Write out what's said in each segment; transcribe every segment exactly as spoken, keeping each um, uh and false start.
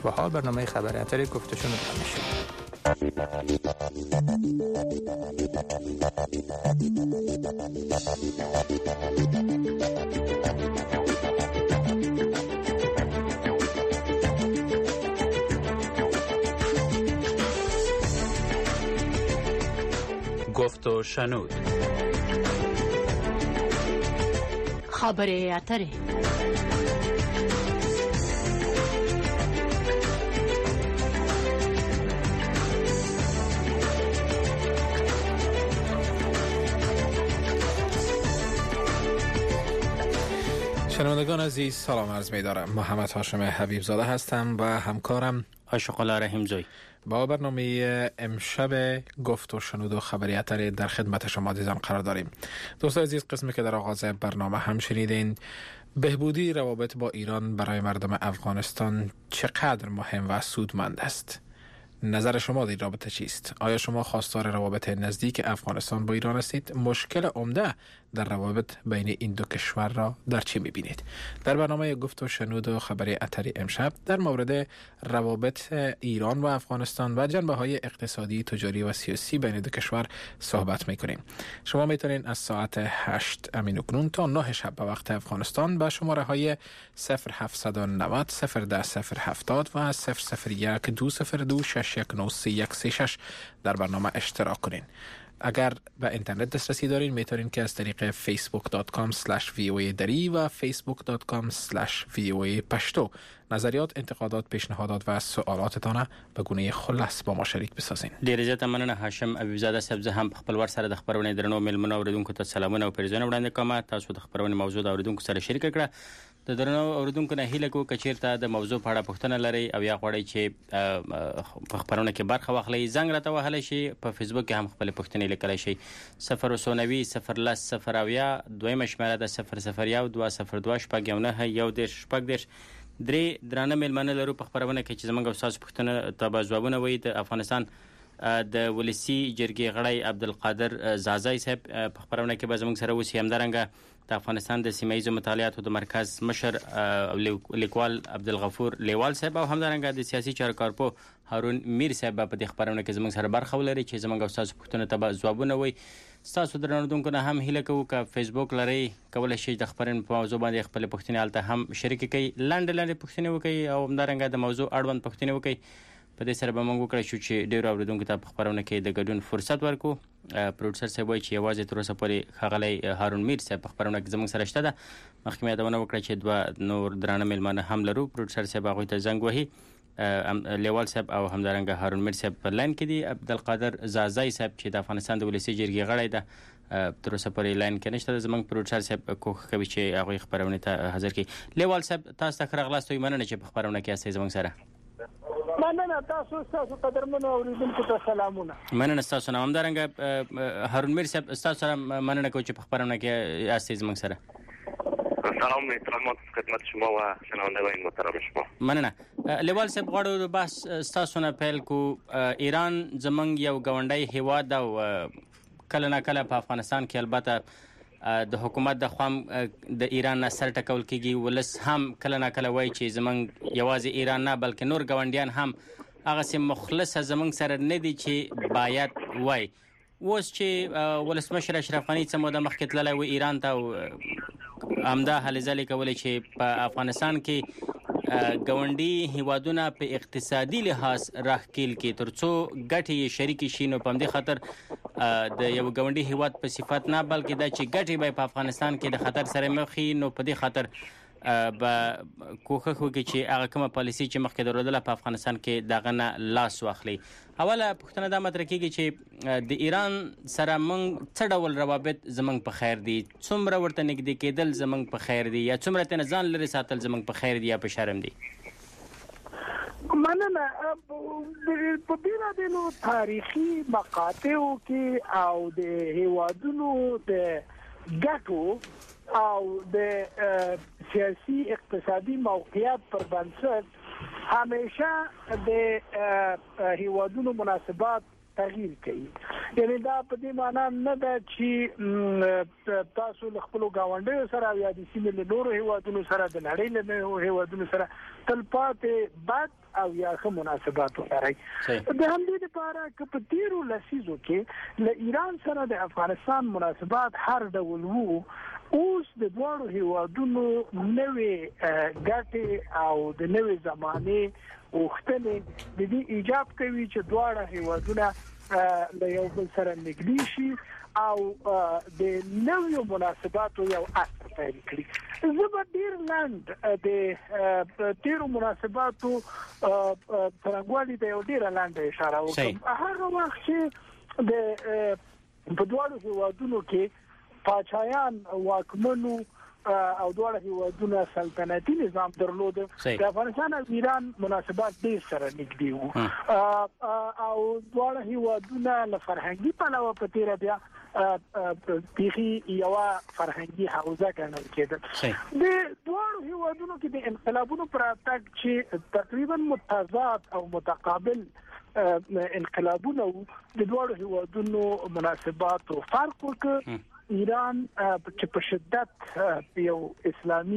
با برنامه خبری اتری گفتشون رو میشید. گفت و شنود. خبری اتری. شنوندگان عزیز سلام عرض می دارم. محمد هاشم حبیب زاده هستم و همکارم عاشق‌الله رحیم‌زوی با برنامه امشب گفت و شنود و خبری اتری در خدمت شما عزیزان قرار داریم. دوستان عزیز، قسمی که در آغاز برنامه هم شنیدین، بهبودی روابط با ایران برای مردم افغانستان چقدر مهم و سودمند است؟ نظر شما در این رابطه چیست؟ آیا شما خواستار روابط نزدیک افغانستان با ایران هستید؟ مشکل عمده در روابط بین این دو کشور را در چی می‌بینید؟ در برنامه گفت و شنود و خبری اتری امشب در مورد روابط ایران و افغانستان و جنبه‌های اقتصادی، تجاری و سیاسی بین دو کشور صحبت می‌کنیم. شما می‌تونید از ساعت هشت امین اکنون تا نه شب به وقت افغانستان به شماره‌های صفر هفت نه صفر صفر ده صفر هفتاد و صفر صفر یک دو صفر دو شش یک نه سه یک سه شش در برنامه اشتراک کنین. اگر به اینترنت دسترسی دارین میتونین که از طریق فیسبوک دات کام اسلش وی او ای دری و فیسبوک دات کام اسلش وی او ای پشتو نظریات، انتقادات، پیشنهادات و سوالاتتان به گونه خلاص با ما شریک بسازین. ډیر زیاته مننه هاشم حبیب زاده صاحب. زه هم په خپل ور سره د خبرونې درنو ملمنو اوریدونکو ته سلامونه او پرزونه وړاندې کوم. تاسو د خبرونې موضوع د اوریدونکو سره شریک کړه. د درنو اوریدونکو نه هیله کوم کچیرته د موضوع په اړه پوښتنه لري او یا غواړئ چې په خبرونه کې برخه واخلئ، زنګ راته وهلی شي. په فیسبوک کې هم خپل پوښتنې لیکلی شي. صفر وسونوي صفر لس صفر اویا دویمه شمېره د صفر صفر یو دوه صفر دوه شپږ یو نهه یو دېرش شپږ دېرش. درې درانه میلمانه لرو په خبرونه کې چې زموږ او ستاسو پوښتنه ته به ځوابونه وایي. د افغانستان د ولسی جرګې غړی عبدالقادر زازای صاحب په خبرونه کې به زموږ سره اوسي. همدارنګه د افغانستان د سیمه ییزو مطالعاتو د مرکز مشر او لیکوال عبدالغفور لیوال صاحب او همدارنګه د سیاسي چارکارپو هارون میر صاحب په دې خبرونه کې زموږ سره برخه ولري چې زموږ او ستاسو پوښتنه ته به ځوابونه وایي. ستاسو درنوونکو نه هم هیله کوو که فیسبوک لرئ کولی شئ د خبرونې په موضوع باندې خپل پوښتنې هلته هم شریکې کړئ، لنډې لنډې پوښتنې وکړئ او همدارنګه د موضوع اړوند پوښتنې وکړئ. په دې سره به موږ وکړی شو چې ډېرو اورېدونکو ته په خبرونه کې د ګډون فرصت ورکړو. پروډوسر صاحب وایي چې یوازې تر اوسه پورې ښاغلی هارون میر صاحب په خبرونه کې زموږ سره شته ده. مخکې مې یادونه وکړه چې دوه نور درانه میلمانه هم لرو. پروډوسر صاحب هغوی ته زنګ وهي، لیوال صاحب او همدارنګه هارون میر صاحب په لاین کې دي. عبدالقادر زازای صاحب چې د افغانستان د ولسی جرګې غړی ده تر اوسه پورې لاین کې نشته. زموږ پروډوسر صاحب کوښښ کوي چې هغوی خبرونې ته حاضر کړي. لیوال صاحب تاسو ته ښه راغلاست. مننه چې په خبرونه کې یاستئ زموږ سره. مننه تاسو تاسو قدرمنو اوریدونکو ته سلامونه. مننه تاسو نه. همدارنګه هارون میر صاحب تاسو سره مننه کوم چې په خبرونه کې یاستئ زموږ سره. سلام احترامات خدمت شما و شنوندگان محترم شما. مننه. لیوال صاحب غواړو بحث تاسو نه پیل کو. ایران زمونږ یو ګاونډی هیواد او کله نه کله په افغانستان کې البته د حکومت د خوا د ایران نه سر ټکول کېږي. ولس هم کله نه کله وایي چې زمونږ یوازې ایران نه بلکې نور ګاونډیان هم هغسې مخلصه زمونږ سره نه دي چې باید وایي. اوس چې ولسمشر اشرف غني څه موده مخکې تللی و ایران ته او همدا هلې ځلې کولې چې په افغانستان کې ګاونډي هیوادونه په اقتصادي لحاظ راښکیل کړي تر څو ګټې یې شریکې شي. نو په همدې خاطر د یو ګاونډي هیواد په صفت نه بلکې دا چې ګټې به په افغانستان کې د خطر سره مخ وي، نو په دې خاطر به کوښښ وکړي چې هغه کومه پالیسي چې مخکې درلودله په افغانستان کې دغه نه لاس واخلي. اوله پوښتنه دا مطرح کېږي چې د ایران سره موږ څه ډول روابط زموږ په خیر دي؟ څومره ورته نږدې کېدل زموږ په خیر دي یا څومره ترې ځان لرې ساتل زموږ په خیر دي یا په شرم دي؟ مننه. په بېلابېلو تاریخي مقاطعو کې او د هیوادونو د ګټو او د سیاسي اقتصادي موقعیت پر بنسټ همیشه د هیوادونو مناسبات تغییر کوي. یعنی دا په دې معنی نه ده چې تاسو له خپل ګاونډیو سره یا د سیمې له نورو هیوادونو سره د نړۍ له نورو هیوادونو سره تلپاتې بد او یا ښه مناسبات ولرئ. د همدې لپاره که په تیرو لسیزو کې له ایران سره د افغانستان مناسبات هر ډول وو، اوس د دواړو هیوادونو نوې ګټې او د نوې زمانې غوښتنې د دې ایجاب کوي چې دواړه هیوادونه له یو بل سره نږدې شي او د نویو مناسباتو یو اصل پیل کړي. زه به ډیر لاند د تیرو مناسباتو څرنګوالي ته یو ډیر لاند اشاره وکړم. هغه وخت چې د په دواړو هیوادونو کې پاچایان واکمنو او دواړه هیوادونه سلطنتي نظام درلود. د افغانستان او ایران مناسبات ډیر سره نږدې وو او دواړه هیوادونه له فرهنګي پلوه په تیر بیا پیخي یو فرهنګي حوزه ګڼل کېدل. د دواړو هیوادونو کې د انقلابونو پر اتاک چې تقریبا متضاد او متقابل انقلابونه د دواړو هیوادونو مناسبات او فرق وکړ. ایران چې په شدت یو اسلامي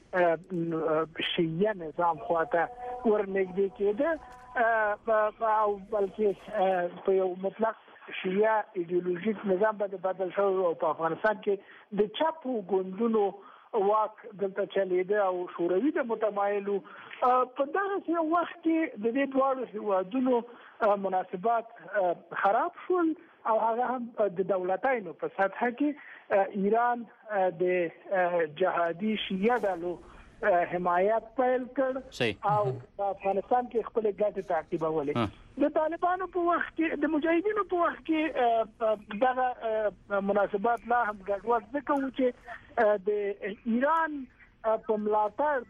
شیعه نظام خواته ورنږدې کېده او بلکې په یو مطلق شیعه ایدئولوژیک نظام باندې بدل شو او په افغانستان کې د چپو ګوندونو واک دلته چلیده او شوروي د متمایلو. په دغه وخت کې د دې دواړو هیوادونو مناسبات خراب شول او هغه هم د دولتونو په سطح کې ایران د جهادي شیعه ډلو حمایت پیل کړ او په افغانستان کې خپل ګټې تعقیبولې. د طالبانو په وخت کې د مجاهدینو په وخت کې دغه مناسبات لا هم ګډوډ ځکه و چې د ایران په ملاتړ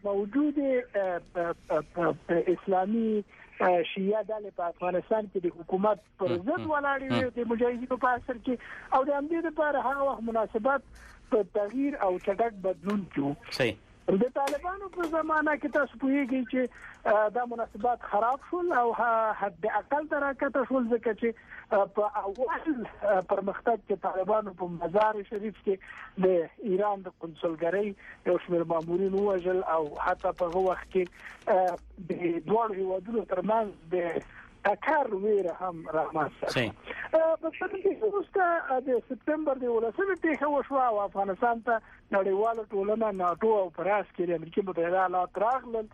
موجوده اسلامي شیعه ډلې په افغانستان کې د حکومت پر ضد ولاړې وي د مجاهدینو په اثر کې او د همدې لپاره هغه وخت مناسبات په تغییر او چټک بدلون کې صحیح. د طالبانو په زمانہ کې تاسو پوهیږئ چې دا مناسبات خراب شول او حد اقل تراکته شول ځکه چې په اول پرمختګ کې طالبانو په مزار شریف کې د ایران د قنصلګرۍ یو شمېر مامورین وژل او حتی په هغه وخت کې د دوه هیوادونو ترمنځ د تکر ویره هم رامنځته شوه. په څه کې وروسته د سپتمبر د ولسمې پیښه وشوه او افغانستان ته نړیواله ټولنه ناټو او پراس کې د امریکا متحده ایالات راغلل.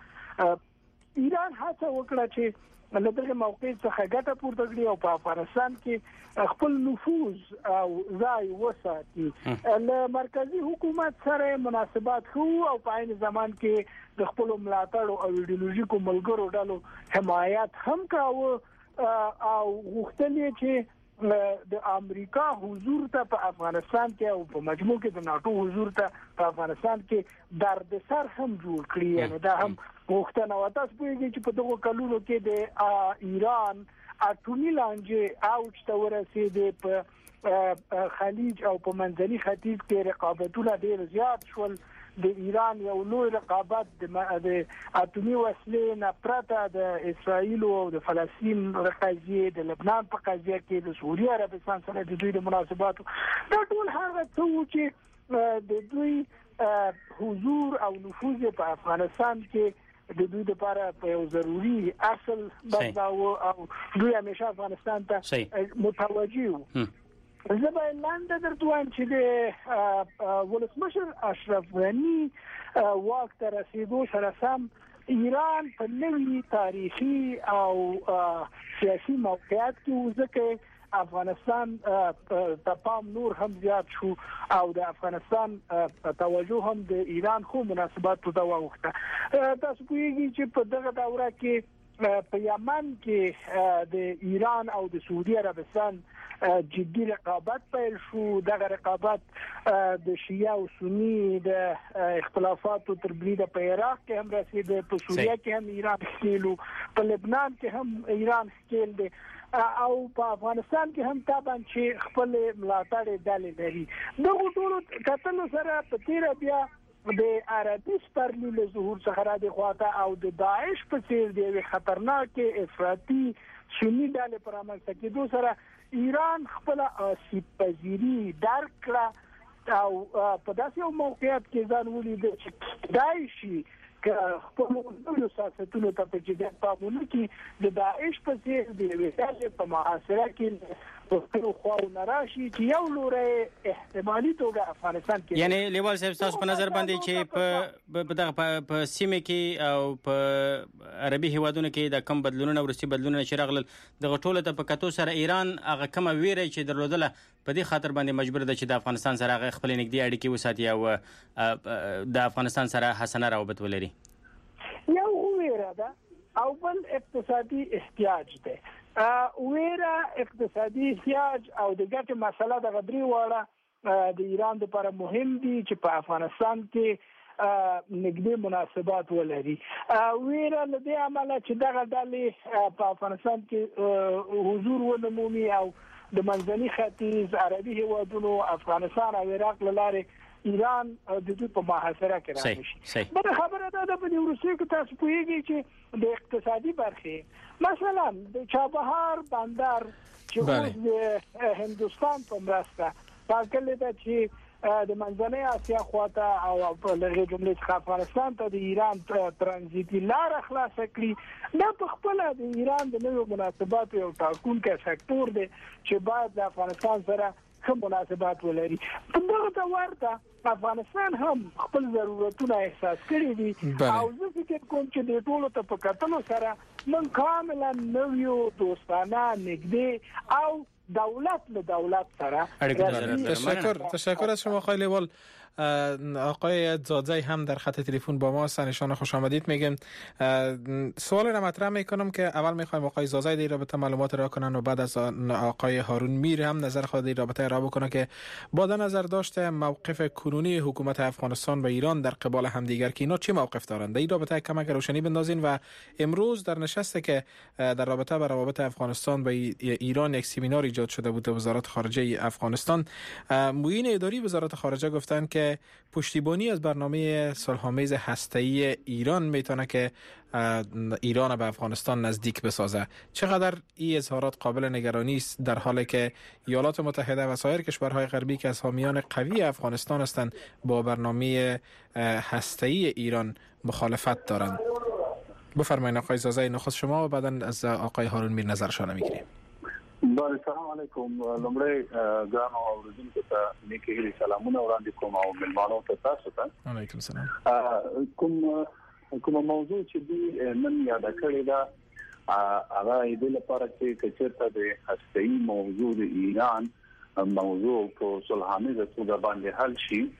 ایران هڅه وکړه چې له دغه موقع څخه ګټه پورته کړي او په افغانستان کې خپل نفوذ او ځای وساتي. له مرکزی حکومت سره مناسبات خو او په عین زمان کې د خپل ملاتړ او ایدئولوژیکو ملګرو ډلو حمایت هم کاوه او غوښتل چې د امریکا حضور ته په افغانستان کې او په مجموع کې د ناټو حضور ته په افغانستان کې دردسر هم جوړ کړی. یعنی دا هم غوښتنه و. تاسو پوهیږئ چې په دغه کلونو کې د ایران اټومي لانجې اوج ته ورسېدې. په خلیج او په منځني ختیځ کې رقابتونه ډېر زیات شول. د ایران یو لوی رقابت د اټومي وسلې نه پرته د اسرائیل او د فلسطین قضیه، د لبنان په قضیه کې د سعودي عربستان سره د دوی د مناسباتو دا ټول هغه څه چې د دوی حضور او نفوذ په افغانستان کې د دوی لپاره په یو ضروري اصل بدلاو او دوی همیشه افغانستان ته متوجه وو. زه به لاندې درته وایم چې د ولسمشر اشرف غني واک ته رسیدو سره سم ایران په نوي تاریخي او سیاسي موقعیت کې ځکه افغانستان ته پام نور هم زیات شو او د افغانستان توجه هم د ایران خو مناسباتو ته واوښته. تاسو پوهیږئ چې په دغه دوره کې په یمن کې د ایران او د سعودي عربستان جدي رقابت پیل شو. دغه رقابت د شیعه او سنی د اختلافاتو تر بریده په عراق کې هم رسیدي، په سوریه کې هم ایران ښکیلو، په لبنان کې هم ایران ښکیل دی او په افغانستان کې هم طبعا چې خپل ملاتړ ډلې لري. دغه ټول کتلو سره په تیر بیا د عربي سپرلی له ظهور څخه را دي خواته او د داعش په څیر دی خطرناک افراطي سنی ډلې پر امنځ کېدو سره ایران خپل آسیب پذیری درک کړه او په داسې یو موقعیت کې ځان ولید چې داعشي که خپل نوو سیاستونو ته په جدي پامونه کې د داعش په څیر دی ویل په محاصره کې په خو نراشي چې یو لوري احتمالي توګه افغانستان کې یعنی لیوال صاحب تاسو په نظر باندې چې په په دغه په سیمه کې او په عربي هیوادونو کې د کم بدلونونو ورسي بدلونونو چې راغلل د ټوله ته په کتو سره ایران هغه کومه ویره چې درلودله په دې خاطر باندې مجبور ده چې د افغانستان سره هغه خپل نږدې اړیکې وساتي او د افغانستان سره حسنه روابط ولري. یو ویره ده او بل اقتصادي احتیاج ده. ویره اقتصادي احتیاج او د ګټې مسله د غدري واړه د ایران لپاره مهم دي چې په افغانستان کې نږدې مناسبات ولري. ویره له دې عمله چې دغه ډلې په افغانستان کې حضور ونمومي او د منځني ختیځ عربي هیوادونو افغانستان او عراق لاره ایران د دې په محاصره کې راځي. بل خبره ده د وروسته کې تاسو پوهیږئ چې د اقتصادي برخې مثلا د چابهار بندر چې اوس د هندستان په مرسته پاکل ده چې د منځنۍ اسیا خواته او په لږه جمله څخه افغانستان ته د ایران ترانزیتي لار خلاص کړي دا په خپل د ایران د نوو مناسباتو یو ټاکونکی سکتور دی چې باید د افغانستان سره کوم مناسبات ولري. په دغه ورته افغانستان هم خپل ضرورتونه احساس کړي دي او زه فکر کوم چې د ټولو ته په کتلو سره من کاملا نویو دوستانه نږدې او دولت له دولت سره. تشکر تشکر از شما آقای لیوال. آقای زادزی هم در خط تلفن با ما هستن، ایشان خوش آمدید میگم. سوال را مطرح میکنم که اول میخوایم آقای زادزی در رابطه معلومات را کنن و بعد از آقای هارون میر هم نظر خود در رابطه را بکنه که با نظر داشته موقف کنونی حکومت افغانستان و ایران در قبال همدیگر که اینا چه موقف دارند در این رابطه کمک روشنی بندازین. و امروز در نشسته که در رابطه با روابط افغانستان و ایران یک سمینار ایجاد شده بود وزارت خارجه افغانستان، معین اداری وزارت خارجه گفتن که پشتیبانی از برنامه صلح‌آمیز هسته‌ای ایران میتونه که ایران به افغانستان نزدیک بسازه. چقدر این اظهارات قابل نگرانی است در حالی که ایالات متحده و سایر کشورهای غربی که از حامیان قوی افغانستان هستند با برنامه هسته‌ای ایران مخالفت دارند؟ بفرمایید آقای زازی، نخست شما و بعدا از آقای هارون میر نظرشان میگیریم. بله، سلام علیکم. لومړی ګرانو اوریدونکو ته نیکی هیلې سلامونه وړاندې کوم او ملمانو ته تاسو ته. علیکم سلام. کوم کوم موضوع چې دی نن یاد کړی دا هغه د لپاره چې کچرته د هسته‌ای موضوع د ایران موضوع په صلح‌آمیزه توګه باندې حل شي.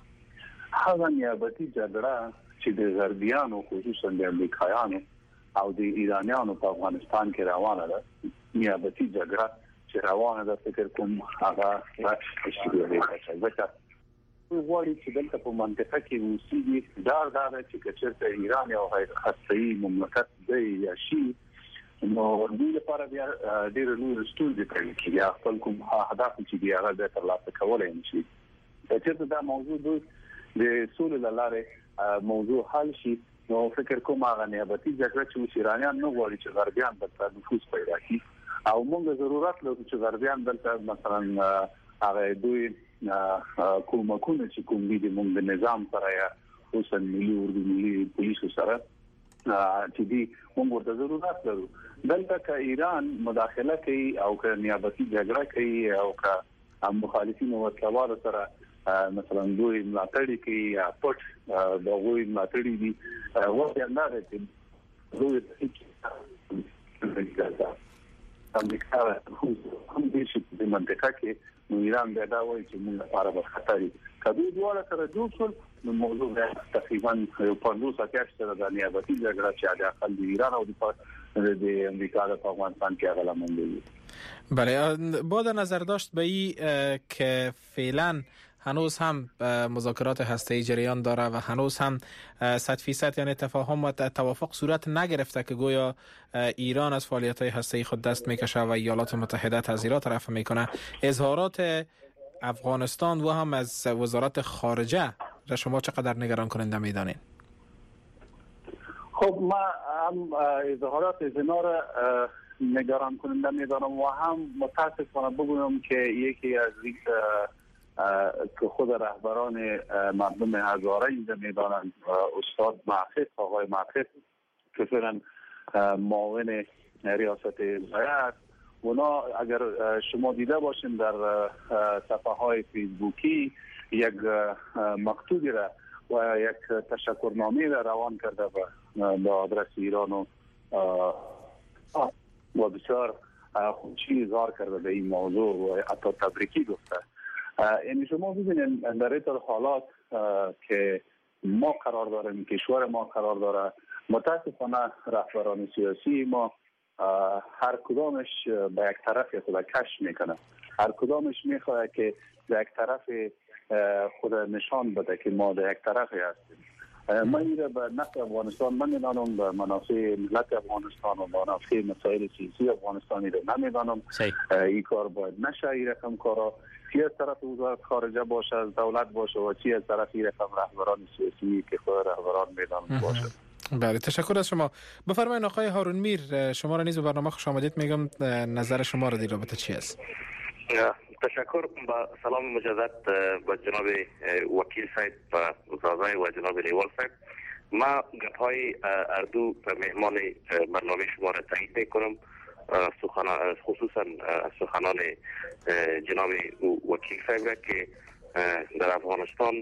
هغه نیابتي جګړه چې د غربیانو خصوصا د امریکایانو او د ایرانیانو په افغانستان کې روانه ده، نیابتي جګړه چې روانه ده، فکر کوم هغه راشي ځکه وګورئ چې دلته په منطقه کې اوسېږي دا دا چې کچرته ایران یو هسته‌ای مملکت دی یا شي، نو دوی لپاره بیا ډېر لوی ستونزې پیدا کېږي. خپل کوم اهداف چې دی هغه د ترلاسه کولای نشي. چې دا موضوع د سولې لاره موضوع حل شي، نو فکر کوم هغه نیابتي جګړه چې ایرانیان نه غواړي چې غربیان دلته نفوذ پیدا کړي او موږ ضرورت لرو چې غربیان دلته مثلا هغه دوی کومکونه چې کوم دي موږ د نظام سره یا اوس ملي اردو ملي پولیسو سره چې دي موږ ورته ضرورت لرو. دلته که ایران مداخله کوي او که نیابتي جګړه کوي او که مخالفین او وسلوال سره مثلا دوی ملاتړي کوي یا پټ دوی ملاتړي دي وایي نه راځي دوی امریکا هم دې چې د منطقه کې نو ایران بیا دا وایي چې موږ لپاره به خطري کدی دواړه سره جوړ شول نو موضوع تقریبا یو پندوس اتیا سره د نیابتي جګړه چې د خپل ایران او د امریکا د افغانستان کې هغه لمنځه. بله، با در نظر داشت به این که فعلا هنوز هم مذاکرات هسته‌ای جریان داره و هنوز هم صد فیصد یعنی تفاهم و توافق صورت نگرفته که گویا ایران از فعالیت‌های هسته‌ای خود دست میکشه و ایالات متحده تحذیرات رفع میکنه، اظهارات افغانستان و هم از وزارت خارجه را شما چقدر نگران کننده میدانین؟ خب ما هم اظهارات از اینا را نگران کننده میدانم و هم متاسفانه بگویم که یکی از که خود رهبران مردم هزاره اینجا میدانند، استاد معقف، آقای معقف که فعلا معاون ریاست ولایت، اونا اگر شما دیده باشین در صفحه های فیسبوکی یک مکتوبی را و یک تشکرنامه را روان کرده به آدرس ایران و و بسیار خوشی اظهار کرده به این موضوع و حتی تبریکی گفته. یعنی شما ببینید در این حالات که ما قرار داریم، کشور ما قرار داره، متاسفانه رهبران سیاسی ما هر کدامش به یک طرف خود کش میکنه، هر کدامش میخواد که به یک طرف خود نشان بده که ما به یک طرفی هستیم. من این به نفع افغانستان من میدانم، به منافع ملت افغانستان و منافع مسائل سیاسی افغانستانی رو نمیدانم. این کار باید نشه. این رقم کارا چی از طرف وزارت خارجه باشه، از دولت باشه و چی از طرف این رقم رهبران سیاسی که خود رهبران میدانم باشه. بله، تشکر از شما. بفرمایید آقای هارون میر، شما را نیز به برنامه خوش آمدید میگم. نظر شما را در رابطه چی است؟ تشکر. با سلام مجدد با جناب وکیل صاحب و زازای و جناب لیوال صاحب. ما گپ‌های اردو مهمان برنامه شما را تایید میکنم، خصوصا سخنان جناب وکیل صاحب که در افغانستان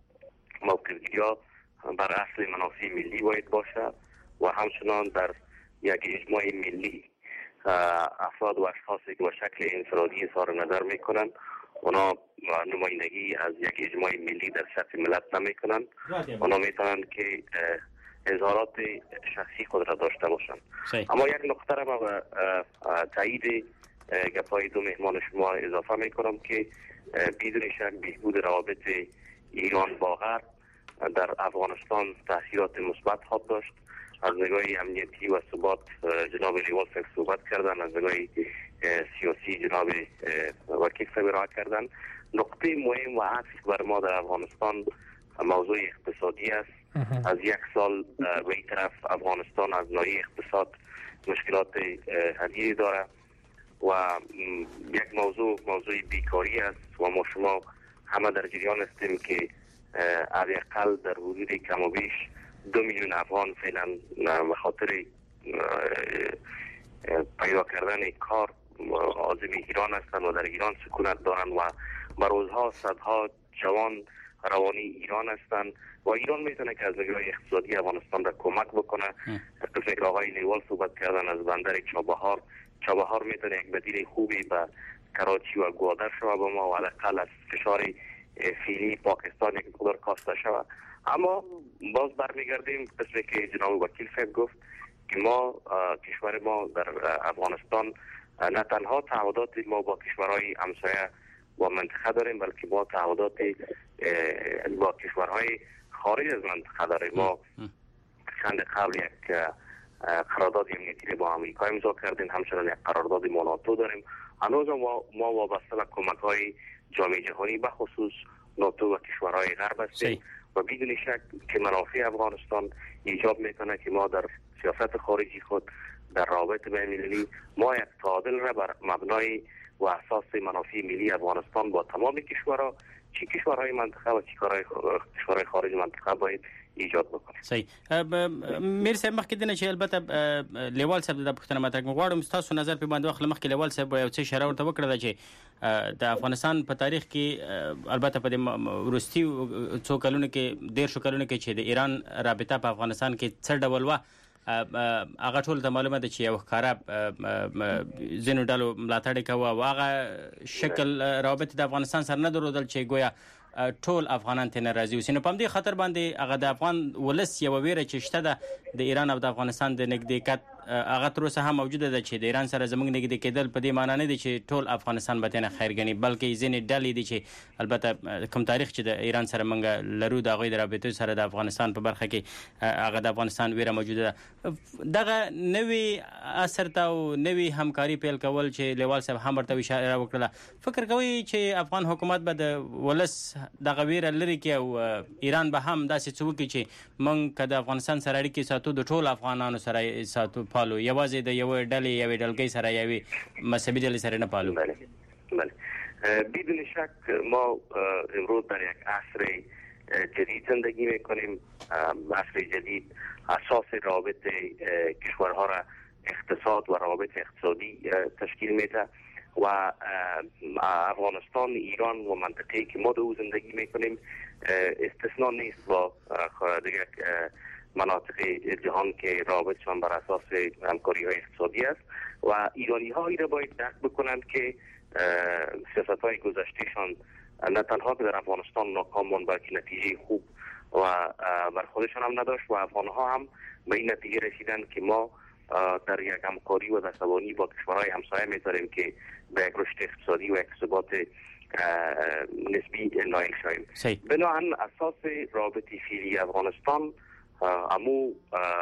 موقعیت بر اصل منافع ملی باید باشه و همچنان در یک اجماع ملی افراد و اشخاصی که به شکل انفرادی اظهار نظر میکنن اونا نمایندگی از یک اجماع ملی در سطح ملت نمیکنن. اونا میتونن که اظهارات شخصی خود را داشته باشن. اما یک نکته را به تایید گپای دو مهمان شما اضافه میکنم که بدون شک بهبود روابط ایران با غرب در افغانستان تاثیرات مثبت خواهد داشت. از نگاه امنیتی و ثبات جناب لیوال صاحب صحبت کردن، از نگاه سیاسی جناب وکیل صاحب را کردن. نقطه مهم و عطف بر ما در افغانستان موضوع اقتصادی است. از یک سال به این طرف افغانستان از ناحیه اقتصاد مشکلات عدیدی داره و یک موضوع موضوع بیکاری است و ما شما همه در جریان هستیم که حداقل در حدود کم و بیش دو میلیون افغان فعلا به خاطر پیدا کردن کار عازم ایران هستند و در ایران سکونت دارند و به روزها صدها جوان روانی ایران هستند و ایران میتونه که از نگاه اقتصادی افغانستان را کمک بکنه. قسمی که آقای لیوال صحبت کردن از بندر چابهار، چابهار میتونه یک بدیل خوبی به کراچی و گوادر شود به ما و حداقل از فشار فعلی پاکستان یک مقدار کاسته شود. اما باز برمیگردیم قسمی که جناب وکیل صاحب گفت که ما کشور ما در افغانستان نه تنها تعهدات ما با کشورهای همسایه و منطقه داریم بلکه ما تعهدات با کشورهای خارج از منطقه داریم. ما چند قبل یک قرارداد امنیتی با آمریکا امضا کردیم، همچنان یک قرارداد با ناتو داریم. هنوز ما ما وابسته به کمک‌های جامعه جهانی به خصوص ناتو و کشورهای غرب هستیم و بدون شک که منافع افغانستان ایجاب میکنه که ما در سیاست خارجی خود در روابط بین‌المللی ما یک تعادل را بر مبنای و اساس منافع ملی افغانستان با تمام کشورها، چه کشورهای منطقه و چه کشورهای خارج منطقه باید ایجاد بکنه. صحیح. میر صاحب مخکې دنه چې البته لیوال صاحب د پښتنه ماته غواړم تاسو نظر په باندې واخله. مخکې لیوال صاحب یو څه اشاره ورته وکړه چې د افغانستان په تاریخ کې البته په ورستي څو کلونو کې ډیر شو کلونو کې چې د ایران رابطه په افغانستان کې څه ډول و هغه ټول ته معلومه ده چې یو ښکارا ځینو ډلو ملاتړ کوي او هغه شکل روابط د افغانستان سره نه درلودل چې گویا ټول افغانان ته ناراضي وي. نو په دې خاطر باندې هغه د افغان ولس یو ویره چې شته د ایران او د افغانستان د نږدېکت هغه تر اوسه هم موجوده ده چې د ایران سره زموږ نږدې کېدل په دې معنی نه دی چې ټول افغانستان به تنه خیر غني، بلکې ځینې ډلې دي چې البته کوم تاریخ چې د ایران سره موږ لرو د هغوی د رابطې سره د افغانستان په برخه کې هغه د افغانستان ویره موجوده ده. دغه نوي اثر ته او نوي همکاري پیل کول چې لیوال صاحب هم ورته اشاره وکړه، فکر کوي چې افغان حکومت به د ولس دغه ویره لري کې او ایران به هم داسې څه وکړي چې موږ که د افغانستان سره اړیکې ساتو د ټولو افغانانو سره ساتو پالو، یوازې د یوې ډلې یوې ډلګۍ سره یوې مذهبي ډلې سره نه پالو. بله بله بدون شک ما امروز در یک عصر جدید زندگی میکنیم. عصر جدید اساس روابط کشورها را اقتصاد و روابط اقتصادی تشکیل میده و افغانستان، ایران و منطقه‌ای که ما در او زندگی میکنیم استثناء نیست با دیگر مناطق جهان که رابطشان بر اساس همکاری های اقتصادی است و ایرانی ها را باید درک بکنند که سیاست های گذشتهشان نه تنها که در افغانستان ناکام ماند بلکه نتیجه خوب و بر خودشان هم نداشت و افغان ها هم به این نتیجه رسیدند که ما در یک همکاری و دستبانی با کشورهای همسایه می‌ذاریم که به یک رشد اقتصادی و یک ثبات نسبی نائل شویم. بنابراین اساس رابط فعلی افغانستان امو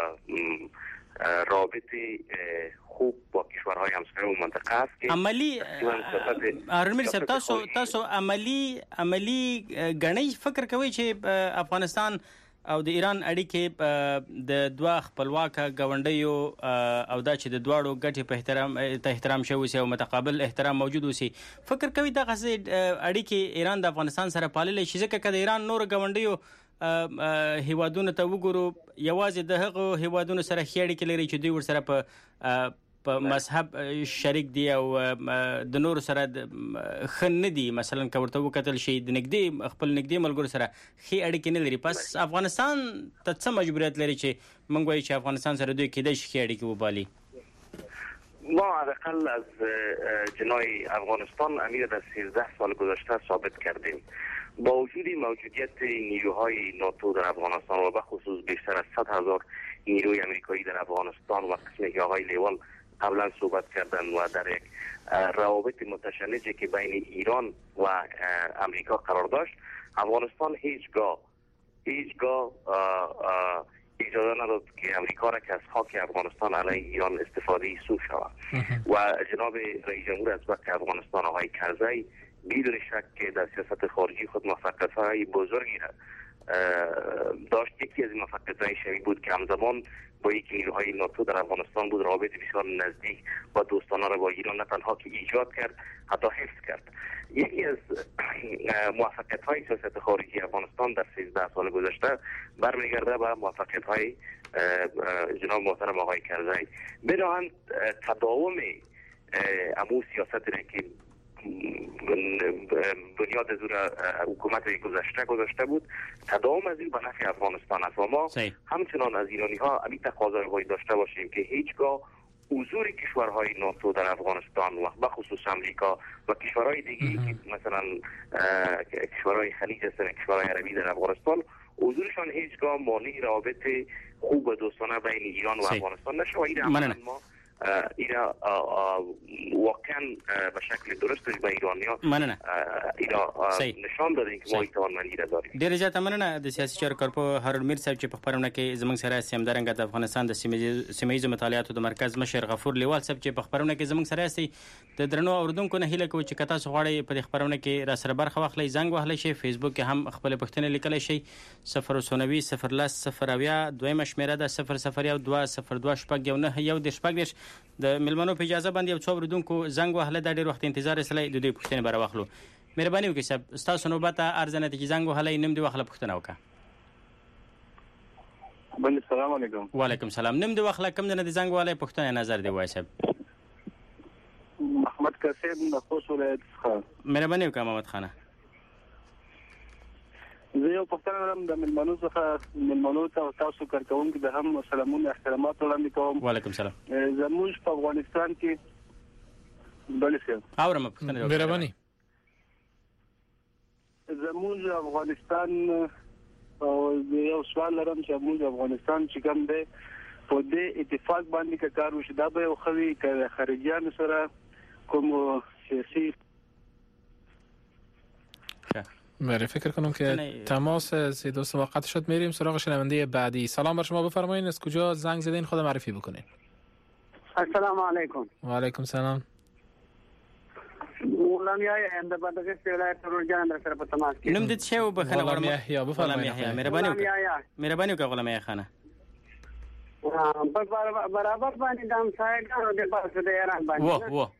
رابط خوب با کشورهای همسایه و منطقه است که عملی هارون صاحب تاسو تاسو عملی عملی غنی فکر کوي چې افغانستان او د ایران اړیکې د دوه خپلواک غونډیو او دا چې د دواړو ګټې په احترام ته احترام شوی او متقابل احترام موجود وسی، فکر کوي دغه اړیکې ایران د افغانستان سره پاللې شي؟ ځکه که د ایران نور غونډیو هیوادونو ته وګورو یوازې د هغو هیوادونو سره ښې اړیکې لري چې دوی ورسره په په مذهب شریک دي او د نور سره ښه نه دي. مثلا که ورته وکتل شي د نږدې خپل نږدې ملګرو سره ښې اړیکې نه لري، پس افغانستان ته څه مجبوریت لري چې موږ وایو چې افغانستان سره دوی کېدای شي ښې اړیکې وبالي؟ ما حداقل از جنای افغانستان امیر در سیزده سال گذشته ثابت کردیم. با وجود موجودیت نیروهای ناتو در افغانستان و به خصوص بیشتر از صد هزار نیروی امریکایی در افغانستان و قسمی که آقای لیوال قبلا صحبت کردن و در یک روابط متشنجی که بین ایران و امریکا قرار داشت، افغانستان هیچگاه هیچگاه اجازه نداد که امریکا را که از خاک افغانستان علیه ایران استفاده سو شود و جناب رئیس جمهور ازبک افغانستان آقای کرزی بدون شک که در سیاست خارجی خود موفقیت‌های بزرگی را داشت. یکی از این موفقیت‌های شبیه بود که همزمان با یک نیروهای ناتو در افغانستان بود، روابط بسیار نزدیک و دوستانه را با ایران نه تنها که ایجاد کرد حتی حفظ کرد. یکی از موفقیت‌های سیاست خارجی افغانستان در سیزده سال گذشته برمیگرده به موفقیت‌های جناب محترم آقای کرزی. بنابراین تداوم امو سیاست را که بنیاد از حکومت گذشته گذاشته بود تداوم از این به نفع افغانستان است و ما همچنان از ایرانی ها همین تقاضای داشته باشیم که هیچگاه حضور کشورهای ناتو در افغانستان و به خصوص امریکا و کشورهای دیگه که مثلا کشورهای خلیج هستند، کشورهای عربی در افغانستان، حضورشان هیچگاه مانع روابط خوب و دوستانه بین ایران و افغانستان نشه و این ما اینا واقعا به شکل درستش به ایرانیا اینا نشان دادیم که ما توانمندی را داریم. ډیر زیات مننه د سیاسي چارو کارپو هارون میر صاحب چې په خبرونه کې زموږ سره سیمدارنګ د افغانستان د سیمه‌ییزو مطالعاتو د مرکز مشر غفور لیوال صاحب چې په خبرونه کې زموږ سره استي د درنو اوردونکو نه هیله کوي چې کتا سو غواړي په خبرونه کې را سره برخه واخلي، زنګ وهلی شي، فیسبوک کې هم خپل پښتنه لیکلی شي صفر صفر صفر لاس صفر اویا دویمه شمیره ده صفر صفر یو دوه صفر دوه شپږ یو نه یو د شپږ د ملمنو په اجازه باندې یو څو اوردونکو زنګ وهله د ډیر وخت انتظار سره د دوی پښتنه بر واخلو. مهرباني وکړئ صاحب تاسو نو بته ارزنه چې زنګ وهله نیم دی واخله پښتنه وکړه. بل السلام علیکم. وعلیکم السلام. نیم دی واخله کوم نه د زنګ وهله پښتنه نظر دی وای صاحب. محمد قاسم د خوست ولایت څخه. مهرباني وکړه محمد خانه. زه یو پښتنه لرم د ملمنو څخه ملمنو ته تاسو کارکونکو د هم سلامونه احترامات وړاندې کوم. وعلیکم السلام. زموږ په افغانستان کې بل څه اورم پښتنه مهرباني زموږ افغانستان او یو سوال لرم چې زموږ افغانستان چې کوم دی په دې اتفاق باندې کار وشي دا به خوي ک خارجيان سره کوم سیاسي بله فکر کنم که تماس سی دوست وقت شد. میریم سراغ شنونده بعدی. سلام بر شما، بفرمایید از کجا زنگ زدین، خود معرفی بکنین. السلام علیکم. و علیکم سلام. غلام یحیی اند بدغست ولایت روزان در سره په تماس کې. نوم دې څه و بخنه غلام یحیی بفرمایید. مهرباني وکړئ مهرباني وکړئ غلام یحیی خانه. په برابر باندې د امسایګانو د پاسه د ایران باندې. واه واه.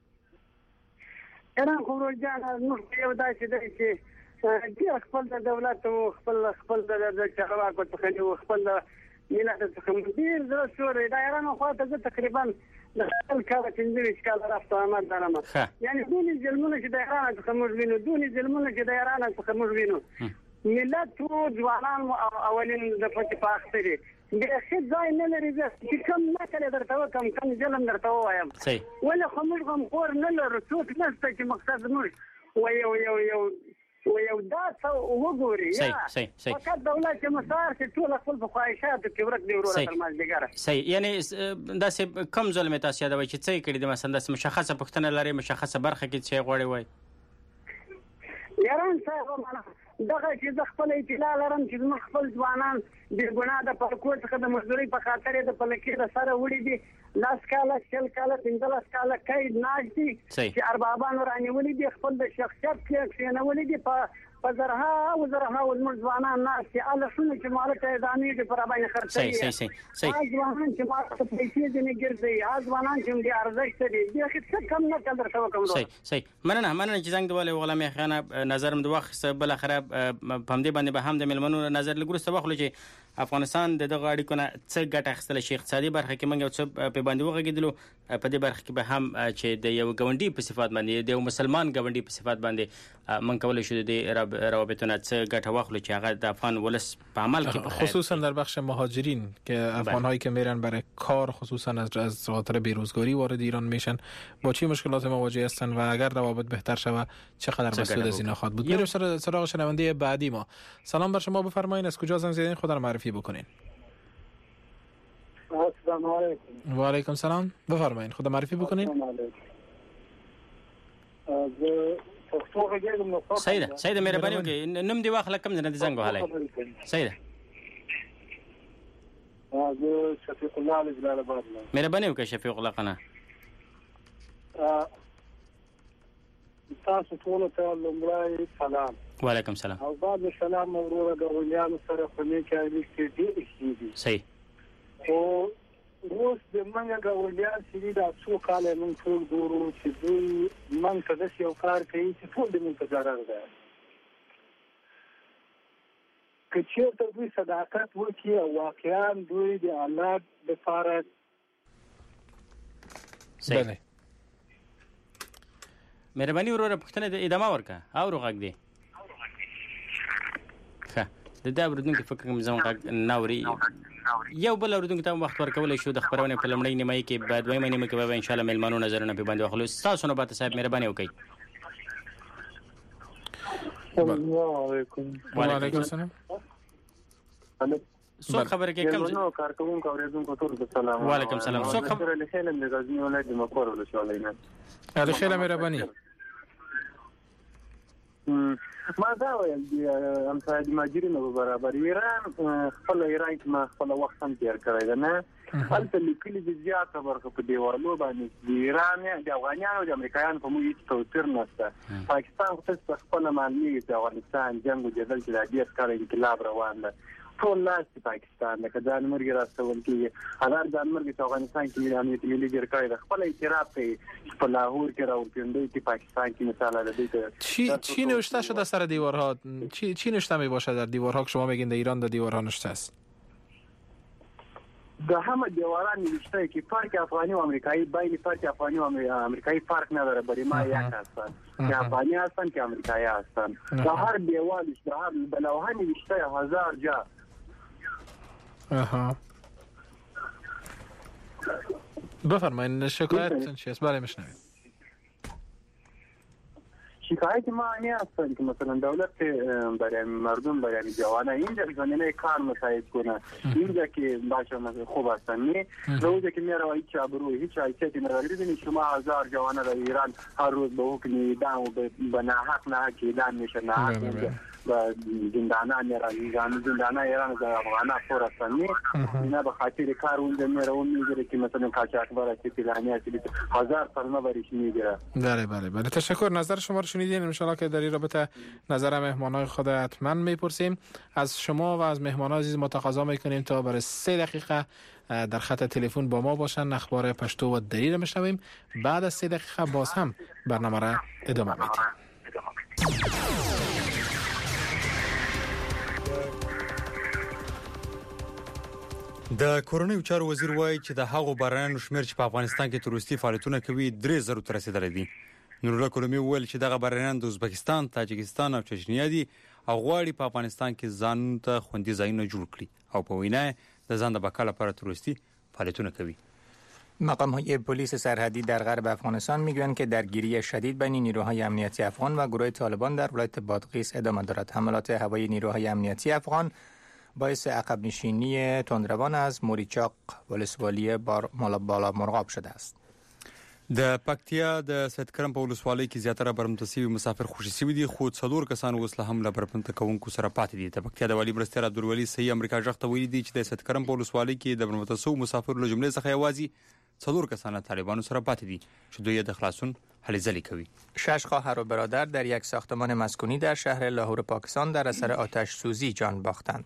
ایران خو روزان موږ یو داسې دی چې د خپل د دولت او خپل خپل د چارواکو څخه او خپل ملت څخه ډیر زړه شوی دا ایران خو ته تقریبا د خپل کار چې کال رافته آمد درمه یعنی دونی ظلمونه چې د ایران څخه موږ وینو دونی ظلمونه چې د ایران څخه موږ وینو ملت او ځوانان اولین د پټ پاخته دي د اخر ځای نه لري چې کوم نه کړي درته کوم کوم ظلم درته وایم ولا خو موږ هم کور نه لرو څوک نشته چې مقصد موږ و یو یو یو و یو دا څو وګوري یا فقط دولت چې مسار چې ټول خپل خواهشات کې ورک دی ورور تر مازدیګره صحیح. یعنی دا سه کم ظلم تاسو یادوي چې څه کړي د مثلا د مشخصه پښتنه لري مشخصه برخه کې څه غوړي وای ایران څنګه دغه چې د خپل اطلاع لرم چې موږ خپل ځوانان د ګناه د پرکو څخه د مزدوري په خاطر د پلکې د سره وړي دي لاس کاله شل کاله پنځلس کاله قید ناشتي چې اربابانو رانیولي دي خپل د شخصیت کې کښېنولي دي په په زرها او زرها او ځوانان ناشتي الله شنو چې مالک اعدامي دي پر باندې خرڅوي صحیح صحیح صحیح ځوانان چې مالک پیسې دي نه ګرځي ځوانان چې دي ارزښت دي د هیڅ کم نه کړل شو کوم صحیح صحیح مننه مننه چې څنګه دیواله غلام یحیی خان نظرم د وخت بل اخره پم دې باندې به هم د ملمنو نظر لګورسته واخلو چې افغانستان د دغه اړیکو نه څه ګټه اخیستل شي اقتصادي برخه کې موږ څه په باندې وغږیدلو په دې برخه کې به هم چې د یو ګوندی په صفات باندې د یو مسلمان ګوندی په صفات باندې موږ کولای شو د روابطونو څه ګټه واخلو چې هغه د افغان ولس په عمل کې خصوصا در بخش مهاجرین که افغان‌هایی که میرن برای کار خصوصا از از خاطر بیروزگاری وارد ایران میشن با چه مشکلات مواجه هستن و اگر روابط بهتر شود چقدر مسئول از اینا خواهد بود. میریم سراغ شنونده بعدی ما. سلام بر شما، بفرمایید از کجا زنگ زدین، خود را معرفی بکنین. السلام علیکم. و علیکم سلام، بفرمایید خود معرفی بکنین. سیده سیده مهرباني وکړئ نوم دی واخله کوم نه زنګ وهلای سیده از شفیق الله جلال آباد مهرباني وکړئ شفیق الله قنا تاسو ټول ته لومړی سلام. وعلیکم سلام. او بعد سلام وروره غوړیانو سره خو نه کوي چې دې شي صحیح او روز د منګه غوړیان چې دا څو کال من ټول ګورو چې دوی من ته د یو کار کوي چې ټول د منتظر ده که چېرته دوی صداقت وکړي او واقعا دوی د الله لپاره صحیح مهرباني وروره پښتنه د ادامه ورکړه او روغک دی ښه د دا وردونکو فکر کوم ځم غږ ناوري یو بل وردونکو ته وخت ورکول شو د خبرونه په لمړی نیمه کې بعد وایي نیمه کې به ان شاء الله ملمنو نظرونه په باندې واخلو. تاسو نو باته صاحب مهرباني وکړئ. وعلیکم السلام. څو خبره کې کوم نو کارکوونکو اوریدونکو ټول سلام. وعلیکم السلام. څو خبره لخیل د غزنی ولایت د مکور ولسوالۍ نه. اله خیل مهرباني. ما دا ویل دي هم سره د ماجرینو برابر ایران خپل ایران کې خپل وخت هم تیر کړی دی نه هلته لیکلي دي زیاته برخه په دیوالو باندې د ایران د افغانانو د امریکایانو په موږ هیڅ توپیر نشته. پاکستان خو خپل معلومي د افغانستان جنگ او جدل چې د دې کار انقلاب روان دی ټول لاس پاکستان د کډان مرګ راستول کیږي هغه د مرګ په افغانستان کې د امنیت ملي ګرځي د خپل اعتراف کوي په لاهور کې راوړل چې پاکستان کې مثال لري. چی چی نوشته شده سر دیوارها؟ چی چی نوشته می باشه در دیوارها که شما میگین در ایران در دیوارها نوشته است؟ د همه دیوارها نوشته که فرق افغانی و آمریکایی بین فرق افغانی و آمریکایی فرق نداره برای ما یک هستن که افغانی هستن که آمریکایی هستن. در هر دیوارش در هر بلوها نوشته هزار جا. آها بفرمایید شکایتتون چیست؟ بله میشنوید. شکایت ما این است که مثلا دولت برای مردم برای جوانان اینجا زمینه کار مساعد کنه، اینجا که باشه مثلا خوب هستن نه روزی که میره هیچ ابرو هیچ حیثیتی نداره. ببینید شما هزار جوان در ایران هر روز به حکم اعدام و به ناحق ناحق اعدام میشه، ناحق و زندانه میرن، زندانه ایران در افغانستان پر هستن نه به خاطر کار اونجا میره اون میگیره که مثلا قاچاقبر است فلانی است هزار سالمه برش میگیره. بله بله بله تشکر. نظر شما رو شنیدین. ان شاءالله که در این رابطه نظر مهمانای خود حتما میپرسیم. از شما و از مهمانان عزیز ما تقاضا میکنیم تا برای سه دقیقه در خط تلفن با ما باشن، اخبار پشتو و دری رو میشنویم. بعد از سه دقیقه باز هم برنامه را ادامه میدیم. د کورونی چارو وزیر وایي چې د هغو بهرنیانو شمېر چې په افغانستان کې تروریستي فعالیتونه کوي درې زرو ته رسیدلی دي. نورالله کلومي وویل چې دغه بهرنیان د ازبکستان، تاجکستان او چچنیا دي او غواړي په افغانستان کې ځان ته خوندي ځایونه جوړ کړي او په وینا د ځان د بقا لپاره تروریستي فعالیتونه کوي. مقام‌های پلیس سرحدی در غرب افغانستان میگویند که درگیری شدید بین نیروهای امنیتی افغان و گروه طالبان در ولایت بادغیس ادامه دارد. حملات هوایی نیروهای امنیتی افغان باعث عقب نشینی تندروان از موریچاق ولسوالی بالا مرغاب شده است. د پکتیا د سیدکرم په ولسوالۍ کې زیاتره برمتسي مسافر خوشي سوي دي، خو څلور کسان وسله هم له برپنته کوونکو سره پاتې دي. د پکتیا د والی مرستیال عبدالولي صحیح امریکا ژغ ته ویلي دي چې د سیدکرم په ولسوالۍ کې د برمتسو مسافر له جملې څخه یوازې څلور کسان طالبانو سره پاتې دي چې دوی د خلاصون هلې ځلې کوي. شش خواهر و برادر در یک ساختمان مسکونی در شهر لاهور پاکستان در اثر آتش سوزی جان باختند.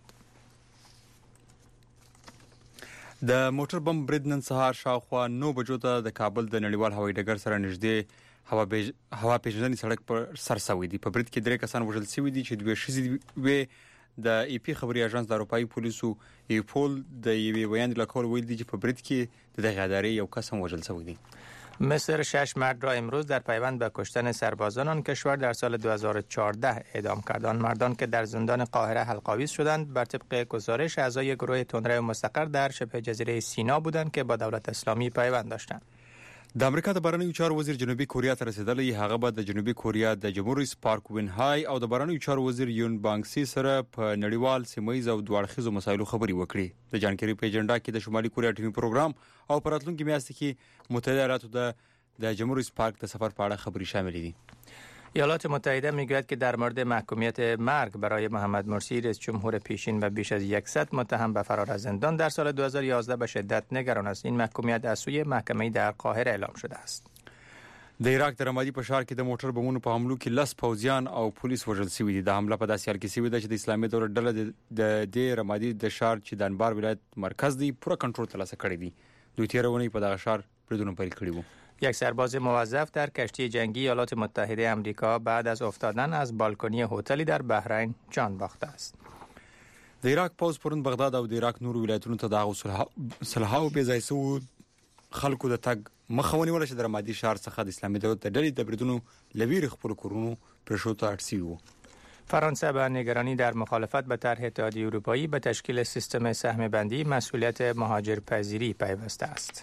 د موټر بم برید نن سهار شاوخوا نو بجو ته د کابل د نړیوال هوایي ډګر سره نږدې هوا بیج هوا پیژندنې سړک پر سر سوي دي. په برید کې درې کسان وژل شوي دي چې دوه ښځې وې. د ای پی خبري اژانس د اروپایي پولیسو ایپول د یوې بیان له کول ویل دي چې په برید کې د دغه یک کس هم وژل شوی دی. مصر شش مرد را امروز در پیوند به کشتن سربازان آن کشور در سال دو هزار و چهارده اعدام کرد. آن مردان که در زندان قاهره حلق‌آویز شدند بر طبق گزارش اعضای گروه تندرو مستقر در شبه جزیره سینا بودند که با دولت اسلامی پیوند داشتند. د امریکا د بهرنیو چارو وزیر جنوبي کوریا ته رسیدلی. هغه به د جنوبي کوریا د جمهور رئیس پارک وین های او د بهرنیو چارو وزیر یون بانګسي سره په نړیوال سیمایي او دوړخیزو مسایلو خبري وکړي. د جانکاری په اجنډا کې د شمالي کوریا ټیمي پروګرام او پراتلونکو میاشت کې متحده ایالاتو د د جمهور رئیس پارک د سفر په اړه خبري شامل دي. ایالات متحده میگوید که در مورد محکومیت مرگ برای محمد مرسی رئیس جمهور پیشین و بیش از صد متهم به فرار از زندان در سال دو هزار و یازده به شدت نگران است. این محکومیت از سوی محکمه در قاهره اعلام شده است. د عراق د رمادي په ښار کې د موټر بمونو په حملو کې لس پوځیان او پولیس وژل شوي دي. د حمله په داسې حال کې شوې ده چې د اسلامي دولت ډله د د رمادي د ښار چې د انبار ولایت مرکز دی پوره کنټرول ترلاسه کړی دی. دوی تیر ونی په دغه ښار بریدونه پیل کړي وو. یک سرباز موظف در کشتی جنگی ایالات متحده آمریکا بعد از افتادن از بالکنی هتلی در بحرین جان باخته است. د عراق پوز پرون بغداد او د عراق نور ولایتونو ته د صلحاو به ځای سو خلکو د تګ مخاوني ول چې د رمادي ښار څخه د اسلامي دولت د ډلې د بریدونو لویر خپل کورونو پرشو ته اړسي وو. فرانسه به نگرانی در مخالفت به طرح اتحادیه اروپایی به تشکیل سیستم سهم بندی مسئولیت مهاجرپذیری پیوسته است.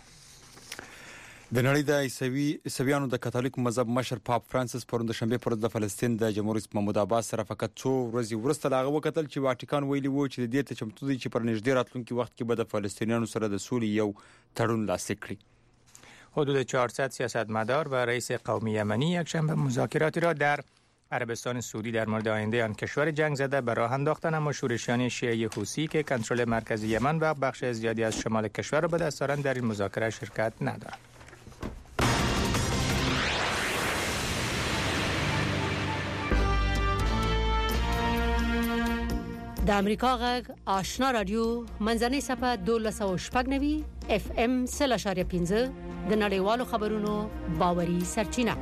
د نړۍ د عیسوي عیسویانو د کاتولیک مذهب مشر پاپ فرانسیس پرون د شنبه پر د فلسطین د جمهور رئیس محمود عباس سره فقط څو ورځې وروسته لاغه وکتل چې واټیکان ویلي وو چې د دې ته چمتو دي چې پر نږدې راتلونکي وخت کې به د فلسطینیانو سره د سولې یو تړون لاسلیک کړي. حدود چهارصد سیاستمدار و رئیس قومی یمنی یکشنبه مذاکراتی را در عربستان سعودی در مورد آینده آن کشور جنگ زده به راه انداختند، اما شورشیان شیعه حوثی که کنترل مرکزی یمن و بخش زیادی از شمال کشور را به دست دارند در این مذاکره شرکت ندارند. د امریکا غږ آشنا رادیو منځنۍ صفحه دولس او شپږ نوي اف ام سل اشاریه پنځه د نړیوالو خبرونو باوري سرچینه.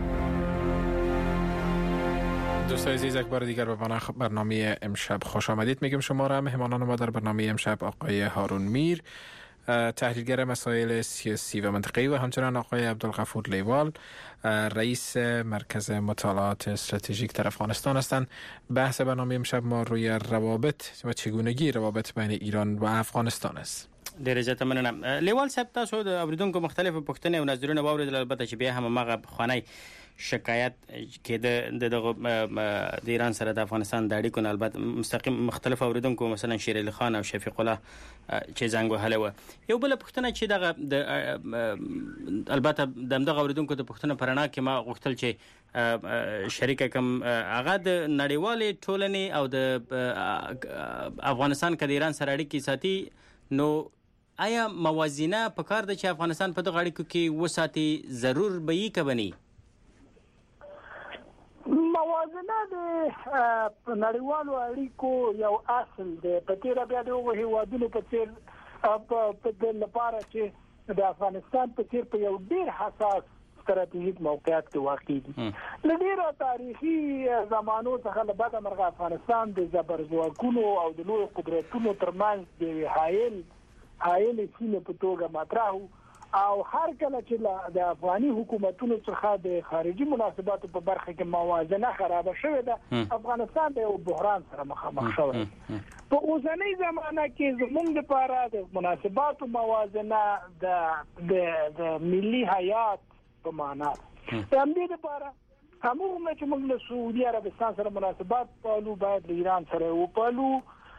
دوستان عزیز یک بار دیگر به برنامه امشب خوش آمدید میگم شما را. مهمانان ما در برنامه امشب آقای هارون میر تحلیلگر مسائل سیاسی و منطقه‌ای و همچنین آقای عبدالغفور لیوال رئیس مرکز مطالعات استراتژیک در افغانستان هستند. بحث برنامه امشب ما روی روابط و چگونگی روابط بین ایران و افغانستان است. ډېر زیاته مننه. لیوال صاحب، تاسو د اوریدونکو مختلفو پوښتنې او نظرونه واوریدل، البته چې بیا هم هغه پخوانی شکایت کې د دغه د ایران سره د افغانستان د اړیکو نه البته مستقیم مختلف اوریدونکو مثلا شیر علي خان او شفیق الله چې زنګ وهلی و. یو بل پوښتنه چې دغه د البته دغه اوریدونکو د پوښتنه پرانا کې ما غوښتل چې شریک کوم هغه د نړیوالې ټولنې او د افغانستان کې د ایران سره اړیکې ساتي، نو آیا موازنه په کار ده چې افغانستان په دغه اړیکو کې وساتي؟ ضرور به یې کوي؟ موازنه د نړیوالو اړیکو یو اصل دی. په تیر بیا د هیوادونو په تیر په د لپاره چې د افغانستان په تیر په یو ډیر حساس ستراتیژیک موقعیت کې واقع دي. له ډیرو تاریخي زمانو څخه له بعده مرغه افغانستان د زبرځواکونو او د لوی قدرتونو ترمنځ د حایل حایل سیمه په توګه مطرح او هر کله چې د افغاني حکومتونو څخه د خارجي مناسباتو په برخه کې موازنه خراب شوه ده، افغانستان د یو بحران سره مخامخ شوی. په اوسنۍ زمانه کې زموږ لپاره د مناسباتو موازنه د د ملي حیات په معنا د همدې لپاره همغه چې موږ له سعودي عربستان سره مناسبات پالو، باید له ایران سره وپالو،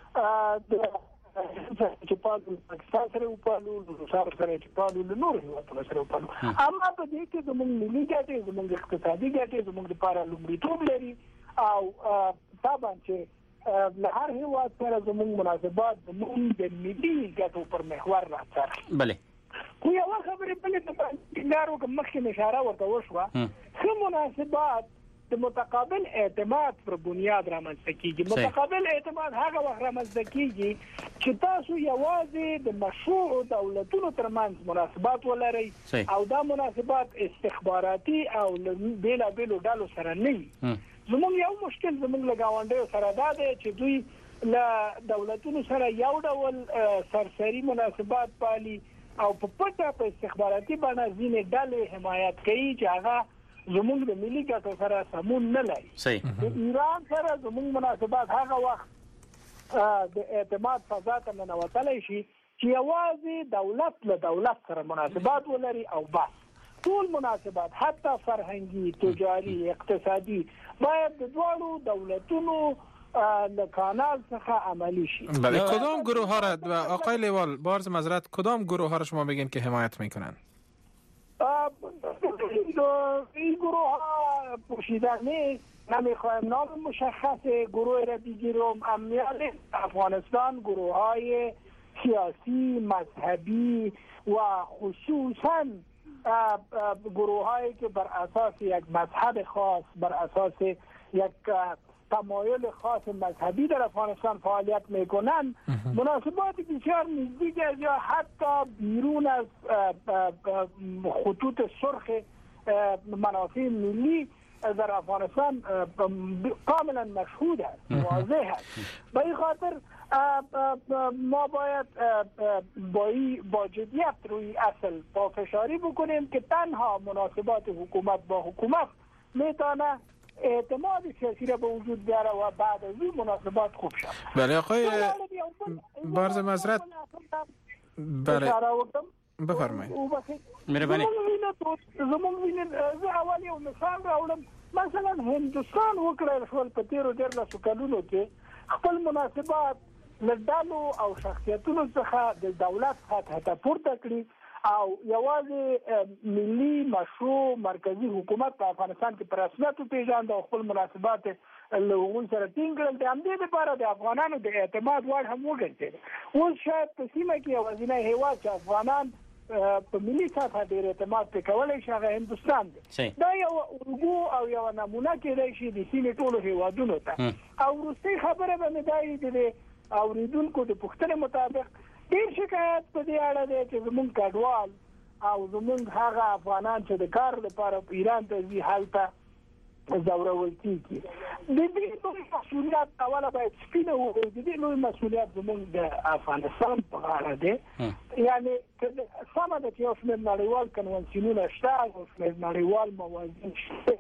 د چې پالو پاکستان سره وپالو، روسار سره چې پالو، له نور هیوادونو سره وپالو. اما په دې کې زموږ ملي ګټې، زموږ اقتصادي ګټې زموږ لپاره لومړیتوب لري او طبعا چې له هر هیواد سره زموږ مناسبات زموږ د ملي ګټو پر محور راځي. بله خو یو خبرې بلې ته ټینګار وکړم، مخکې اشاره ورته وشوه، ښه مناسبات د متقابل اعتماد پر بنیاد رامنځته کیږي. متقابل اعتماد هغه وخت رامنځته کیږي چې تاسو یوازې د مشروع دولتونو ترمنځ مناسبات ولرئ او دا مناسبات استخباراتي او بیلابیلو ډلو سره نه وي. زموږ یو مشکل زموږ له ګاونډیو سره دا دی چې دوی له دولتونو سره یو ډول سرسري مناسبات پالي او په پټه په استخباراتي باندې ځینې ډلې حمایت کوي چې هغه زموږ د ملي ګټو سره سمون نه لري. صحیح. د ایران سره زموږ مناسبات هغه وخت د اعتماد فضا ته ننوتلی شي چې یوازې دولت له دولت سره مناسبات ولري او بس. ټول مناسبات حتی فرهنګي، تجاري، اقتصادي باید د دواړو دولتونو له کانال څخه عملی شي. بله، کدام گروه ها را آقای لیوال بارز معذرت کدام گروه ها را شما بگین که حمایت میکنن؟ این گروه ها پوشیده نیست، نمیخوایم نام مشخص گروه را بگیرم. امنیت افغانستان گروه های سیاسی، مذهبی و خصوصا گروه هایی که بر اساس یک مذهب خاص، بر اساس یک تمایل خاص مذهبی در افغانستان فعالیت میکنن، مناسبات بسیار نزدیک است یا حتی بیرون از خطوط سرخ منافع ملی در افغانستان کاملا مشهود است، واضح است. به این خاطر ما باید با جدیت روی اصل پافشاری بکنیم که تنها مناسبات حکومت با حکومت میتونه اعتماد سیاسی را به وجود بیاره و بعد از این مناسبات خوب شد. بله آقای بارز معذرت، بله بفرمایید. مهربانی. زموږ وینې زه اول یو مثال راوړم. مثلا هندوستان وکړل شول په تیرو دیارلسو کلونو کې خپل مناسبات له ډلو او شخصیتونو څخه د دولت سطح ته پورته کړي او یوازې ملي مشروع مرکزی حکومت په افغانستان کې په رسمیت وپېژاند او خپل مناسبات له هغوی سره ټینګ کړل. د همدې لپاره د افغانانو د اعتماد وړ هم وګرځېد. اوس شاید په سیمه کې یوازینی هیواد چې افغانان په ملي سطح ډېر اعتماد پرې کولی شي هغه هندوستان دی. دا یو الګو او یوه نمونه کېدی شي د سیمې ټولو هیوادونو ته. او وروستۍ خبره به مې دا وي د اورېدونکو د پوښتنې مطابق ډېر شکایت په دې اړه دی چې زموږ کډوال او زموږ هغه افغانان چې د کار لپاره ایران ته ځي هلته ځورول کېږي. د دې لوی مسؤلیت اوله باید سپینه ووایو، د دې لوی مسؤلیت زموږ د افغانستان په غاړه دی. یعنې سمه ده چې یو شمېر نړیوال کنوانسیونونه شته، یو شمېر نړیوال موازین شته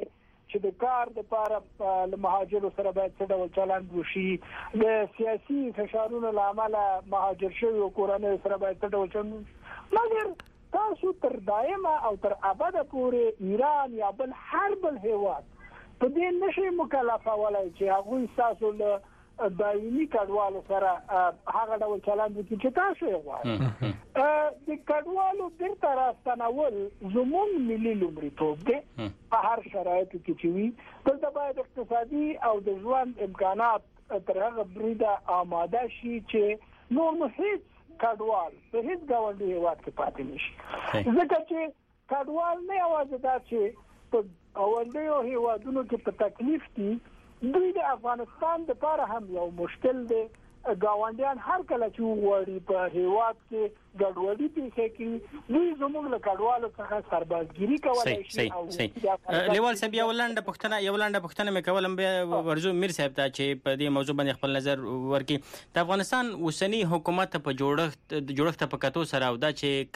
چې د کار لپاره له مهاجرو سره باید څه ډول چلند وشي، د سیاسي فشارونو له امله مهاجر شوي کورنۍ سره باید څه ډول چلند وشي. مګر تاسو تر دایمه او تر ابده پورې ایران یا بل هر بل هیواد په دې نشي مکلفولای چې هغه تاسو له دایمي کډوالو سره هغه ډول چلند وکړي چې تاسو یې غواړئ. د کډوالو بیرته راستنول زموږ ملي لومړیتوب دی په هر شرایطو کې چې وي. دلته باید اقتصادي او د ژوند امکانات تر هغه بریده آماده شي چې نور نو هیڅ کډوال په هیڅ ګاونډي هیواد کې پاتې نشي. ځکه چې کډوال نه یوازې دا چې په ګاونډیو هیوادونو کې په تکلیف دي، دوی د افغانستان لپاره هم یو مشکل دی. ګاونډیان هر کله چې وغواړي په هیواد کې ګډوډي پیښه کوي، دوی زموږ له کډوالو څخه سربازګيري کولای شي. او لیوال صاحب یو لاندې پښتنه یو لاندې پښتنه مې کولم به ورزو میر صاحب ته چې په دې موضوع باندې خپل نظر ورکړي. د افغانستان اوسنی حکومت په جوړښت جوړښت په کتو سره او دا چې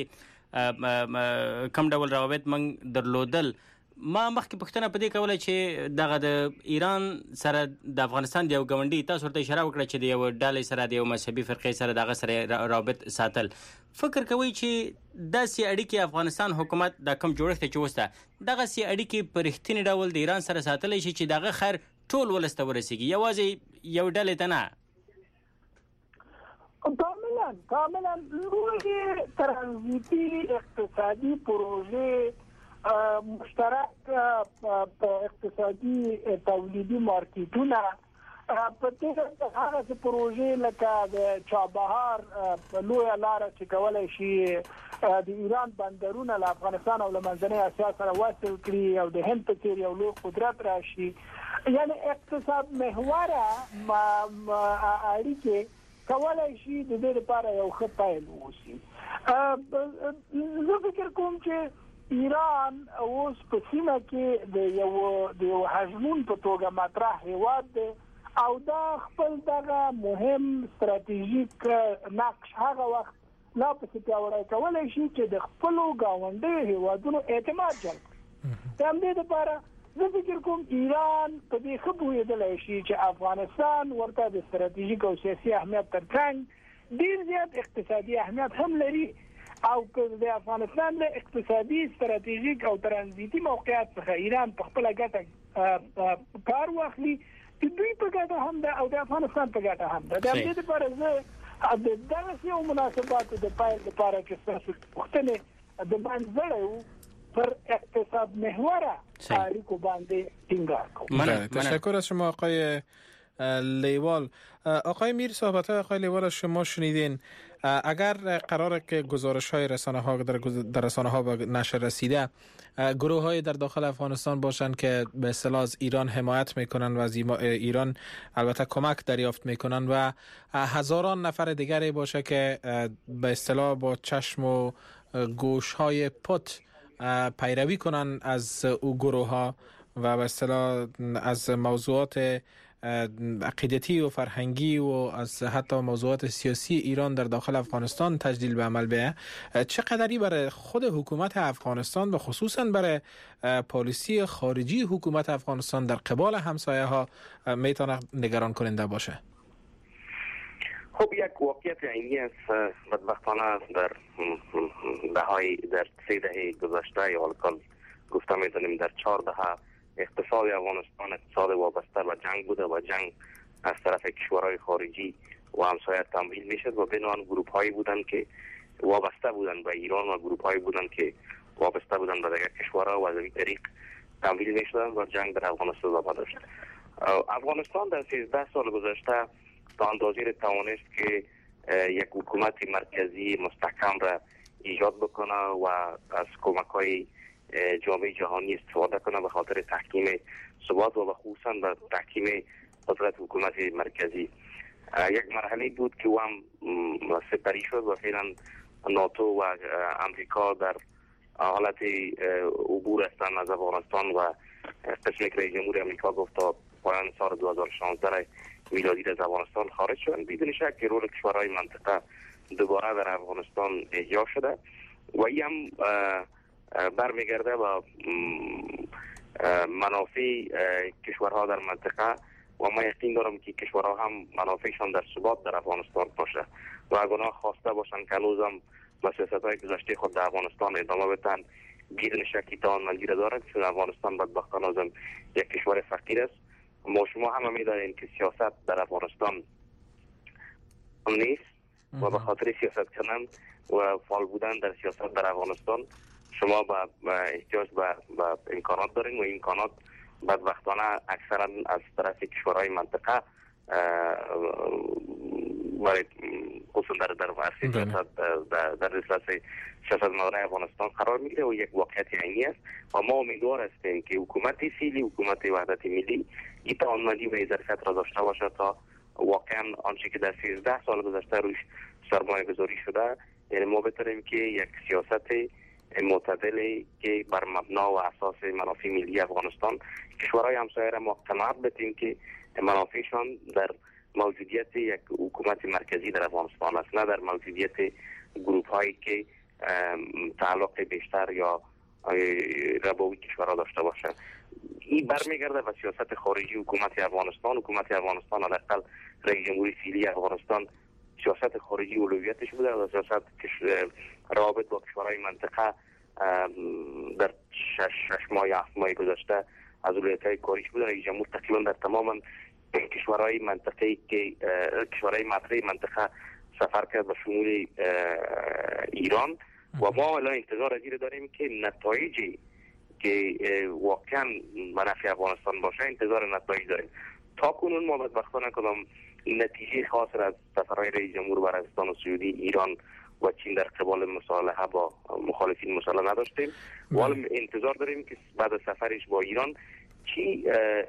کمې کم ډول روابط من درلودل، ما مخکې پښتنه په دې کوله چې دغه د ایران سره د افغانستان د یو ګاونډي تاسو ورته اشاره وکړه چې د یو ډلې سره د یو مذهبي فرقې سره دغه سره رابط ساتل. فکر کوي چې داسې اړیکې افغانستان حکومت د کم جوړښت چې وسته دغه سي اړیکې په رښتینی ډول د ایران سره ساتلی شي چې دغه خیر ټول ولسته ورسیږي، یوازې یو ډلې ته نه؟ کاملا کاملا لوی ترانزیتي اقتصادي پروژې مشترک په اقتصادي تولیدي مارکیټونه په دې هغه پروژې لکه د چابهار لوی لار چې کولای شي د ایران بندرونه له افغانستان او له منځنۍ اسیا سره وصل کړي او د هند په څیر یو لوی قدرت راشي، یعنی اقتصاد محوره اړیکې کولای شي د دې لپاره یو ښه پیل ووسی. زه فکر کوم چې ایران اوس په سیمه کې د یو د یو هجمون په توګه مطرح هیواد دی او دا خپل دغه مهم ستراتیژیک نقش هغه وخت لا پسې پیاوړی کولی شي چې د خپلو ګاونډیو هیوادونو اعتماد جلب کړي. د همدې لپاره زه فکر کوم ایران په دې ښه پوهېدلی شي چې افغانستان ورته د ستراتیژیک او سیاسي اهمیت ترڅنګ ډېر زیات اقتصادي اهمیت هم لري، او که د افغانستان له اقتصادي ستراتیژیک او ترانزیتي موقعیت څخه ایران په خپله ګټه کار واخلي، د دوی په ګټه هم ده او د افغانستان په ګټه هم ده. د همدې لپاره زه د دغسې یو مناسباتو د پیل لپاره چې ستاسو پوښتنې د باندې زړی و پر اقتصاد محوره اړیکو باندې ټینګار کوم. تشکر از شما آقای لیوال. آقای میر، صحبت های آقای لیوال شما شنیدین. اگر قراره که گزارش های رسانه ها در, در رسانه ها به نشر رسیده گروه های در داخل افغانستان باشند که به اصطلاح از ایران حمایت میکنن و از ایران البته کمک دریافت میکنن و هزاران نفر دیگری باشه که به اصطلاح با چشم و گوش های پت پیروی کنن از او گروه ها و به اصطلاح از موضوعات عقیدتی و فرهنگی و از حتی موضوعات سیاسی ایران در داخل افغانستان تجدید به عمل بیه، چقدری برای خود حکومت افغانستان و خصوصا برای پالیسی خارجی حکومت افغانستان در قبال همسایه ها میتونه نگران کننده باشه؟ خب یک واقعیت عینی است بدبختانه در دههای در سه دهه گذشته یا الکل گفته میتونیم در چهار دهه اقتصاد افغانستان اقتصاد وابسته و جنگ بوده و جنگ از طرف کشورهای خارجی و همسایه تمویل میشد و بنابراین گروپ هایی بودند که وابسته بودند به ایران و گروپ هایی بودند که وابسته بودند به دیگر کشورها و از این طریق تمویل میشدند و جنگ در افغانستان ادامه داشت. افغانستان در سیزده سال گذشته تا اندازه توانست که یک حکومت مرکزی مستحکم را ایجاد بکنه و از کمک های جامعه جهانی استفاده کنه به خاطر تحکیم ثبات و خصوصا به تحکیم قدرت حکومت مرکزی. یک مرحله بود که او هم سپری شد و فعلا ناتو و امریکا در حالت عبور هستند از افغانستان و قسمی که رئیس جمهور امریکا گفت تا پایان سال دو هزار و شانزده میلادی از افغانستان خارج شدند. بدون شک که رول کشورهای منطقه دوباره در افغانستان احیا شده و این هم برمیگرده و منافع کشورها در منطقه و ما یقین دارم که کشورها هم منافعشان در ثبات در افغانستان باشه و اگر خواسته باشن که هنوزم با سیاست‌های گذشته خود در افغانستان ادامه بدن گیر نشه که تا منگیر دارد، چون افغانستان بدبختانه ازم یک کشور فقیر است. ما شما هم می‌دانید که سیاست در افغانستان نیست و به خاطر سیاست کردن و فعال بودن در سیاست در افغانستان شما با احتیاج به امکانات دارین و امکانات بدبختانه اکثرا از طرف کشورهای منطقه برای خصوصا در در سیاست در در رسالت سیاست مداره افغانستان قرار میگیره و یک واقعیت عینی است و ما امیدوار هستیم که حکومت سیلی، حکومت وحدت ملی این توانمندی و ظرفیت را داشته باشه تا واقعا آنچه که در سیزده سال گذشته روش سرمایه گذاری شده، یعنی ما بتونیم که یک سیاست معتدلی که بر مبنا و اساس منافع ملی افغانستان کشورهای همسایه را ما قناعت بدیم که منافعشان در موجودیت یک حکومت مرکزی در افغانستان است، نه در موجودیت گروپ هایی که تعلق بیشتر یا ربوی کشورها داشته باشه. این برمیگرده به سیاست خارجی حکومت افغانستان. حکومت افغانستان حداقل رئیس جمهوری فعلی افغانستان سیاست خارجی اولویتش بوده و سیاست روابط با کشورهای منطقه در شش شش ماه هفت ماه گذشته از اولویت‌های کاریش بوده. رئیس جمهور تقریبا در تمام کشورهای منطقه که کشورهای مطرح منطقه سفر کرد به شمول ایران و ما الان انتظار از داریم که نتایجی که واقعا منافع افغانستان باشه انتظار نتایج داریم. تا کنون ما بدبختانه کدام نتیجه خاص از سفرهای رئیس جمهور به عربستان سعودی، ایران و چین در قبال مصالحه با مخالفین مصالحه نداشتیم و حالا انتظار داریم که بعد از سفرش با ایران چی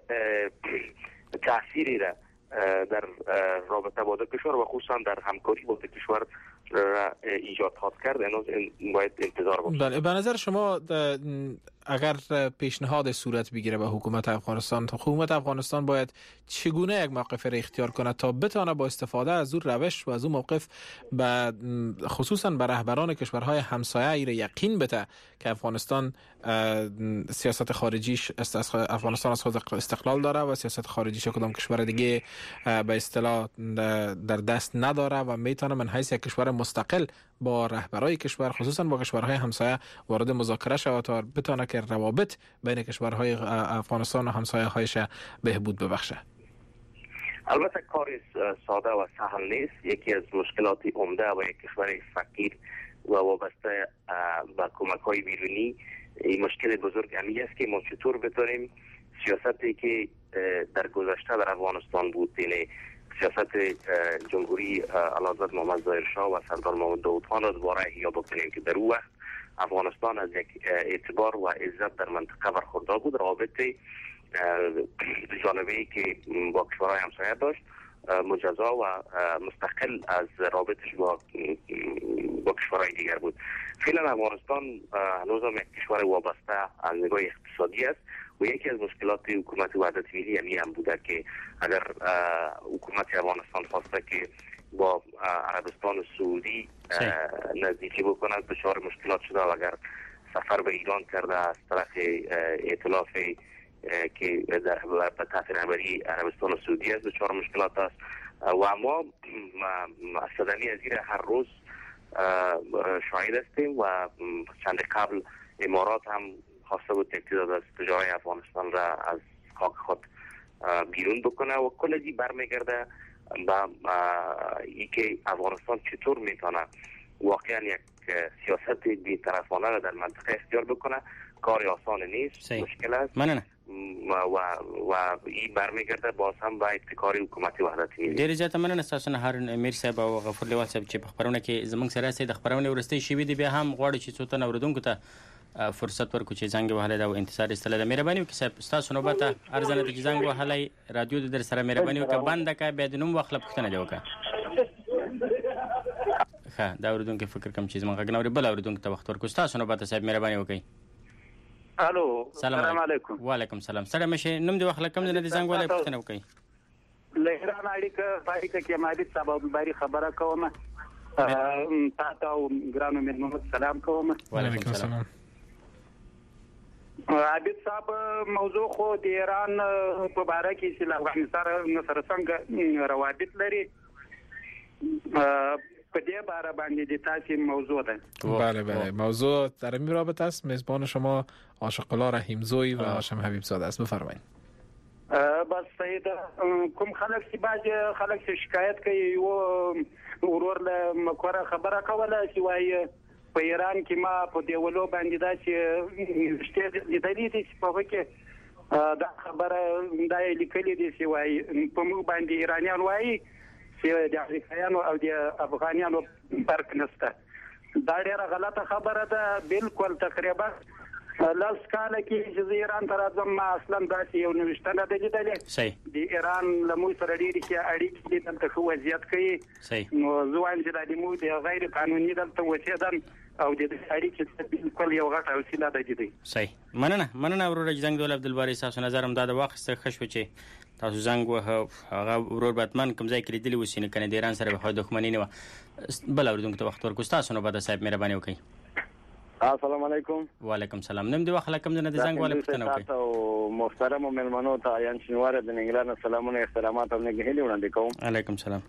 تأثیری را در رابطه با دو کشور و خصوصا در همکاری با دو کشور را ایجاد خواهد کرد. امروز باید انتظار باشه. بله، به نظر شما اگر پیشنهاد صورت بگیره به حکومت افغانستان، تا حکومت افغانستان باید چگونه یک موقف را اختیار کنه تا بتونه با استفاده از اون روش و از اون موقف به خصوصا به رهبران کشورهای همسایه ایره یقین بده که افغانستان سیاست خارجیش افغانستان از خود استقلال داره و سیاست خارجیش کدام کشور دیگه به اصطلاح در دست نداره و میتونه من حیث یک کشور مستقل با رهبرای کشور خصوصا با کشورهای همسایه وارد مذاکره شود تا بتونه که روابط بین کشورهای افغانستان و همسایه‌هایش بهبود ببخشه. البته کار ساده و سهل نیست. یکی از مشکلات عمده و یک کشور فقیر و وابسته به کمک‌های بیرونی این مشکل بزرگ همی است که ما چطور بتونیم سیاستی که در گذشته در افغانستان بود، یعنی سیاست جمهوری اعلیحضرت محمد ظاهر شاه و سردار محمد داود خان را دوباره احیا بکنیم که در اون وقت افغانستان از یک اعتبار و عزت در منطقه برخوردار بود. روابط جانبی که با کشورهای همسایه داشت مجزا و مستقل از رابطش با با کشورهای دیگر بود. فعلا افغانستان هنوز هم یک کشور وابسته از نگاه اقتصادی است و یکی از مشکلات حکومت وحدت ملی همی هم بوده که اگر حکومت افغانستان خواسته که با عربستان سعودی نزدیکی بکند دچار مشکلات شده و اگر سفر به ایران کرده از طرف ائتلاف که در به تحت رهبری عربستان سعودی است دچار مشکلات است و ما صدمه از این هر روز شاهد هستیم و چند قبل امارات هم خواسته بود تعداد از تجارت افغانستان را از خاک خود بیرون بکنه و کل دی برمیگرده با ای که افغانستان چطور میتونه واقعا یک سیاست بی‌طرفانه را در منطقه اختیار بکنه. کار آسان نیست، صحیح. مشکل است مننه. و و این برمیگرده باز هم به ابتکار حکومت وحدت ملی. ډیر زیاته مننه تاسو نه هارون امیر صاحب او غفور لیوال صاحب چې په خبرونه کې زمونږ سره سي د خبرونه ورستي شوی دی بیا هم غواړي چې څو تنه اوریدونکو ته فرصت ورکړو چې زنګ وهلای دا او انتظار استله د مهرباني وکړئ صاحب تاسو نو بته ارزنه د زنګ وهلای رادیو د در سره مهرباني وکړه بند کا به د نوم وخت پښتنه دی وکړه. ها دا اوریدونکو فکر کوم چې زمونږ غنوري بل اوریدونکو ته وخت ورکړو تاسو نو بته صاحب مهرباني وکړئ. الو سلام علیکم. وعلیکم سلام. سره مشه نوم دی وخت کم نه دي زنګ ولای پښتنه وکړئ. لهران اړیکه باریکه کې مالي سبب باری خبره کوم تا ته ګرانو محمد سلام کوم. وعلیکم سلام. عابد صاحب موضوع خو د ایران په باره کې چې افغانستان سره څنګه روابط لري په دې باره باندې د تاسو موضوع ده. بله بله موضوع در این رابطه است. میزبان شما عاشق الله رحیمزوی و هاشم حبیب زاده است. بفرمایید. بس سید کوم خلک چې باج خلک چې شکایت کوي یو ورور له مکوره خبره کوله چې وایي په ایران کې ما په دیولو باندې دا چې شته د دې چې په وکه دا خبره دا لیکلې دي چې وایي په موږ باندې ایرانیان وایي چې د افریقایانو او د افغانانو فرق نشته. دا ډیره غلطه خبره ده. بالکل تقریبا لاس کاله کې چې ایران تر ازم ما اصلا داسې یو نوښتنه ده لیدلې د ایران له موږ سره ډېرې کې اړیکې دي دلته ښه وضعیت کوي نو زه وایم چې دا د موږ د غیر قانوني دلته اوسېدل او د اړیکې بالکل یو غټه وسیله ده دي. صحیح. مننه مننه ورور زنګ دول عبدالباري تاسو نظر هم دا د واخیسته ښه شو چې تاسو زنګ وه هغه ورور باتمن کوم ځای کې لیدلی وسی نه کنه د ایران سره به دښمنی نه و بل اوریدونکو ته وخت ورکوي. تاسو نو بعد صاحب مهرباني وکړئ. السلام علیکم. وعلیکم السلام. نم دی واخله کوم نه د زنګ والے پښتنه وکړئ. تاسو محترم مهمانو ته یان شنوار د انګلند سلامونه احترامات او نه هلي وړاندې کوم. علیکم السلام.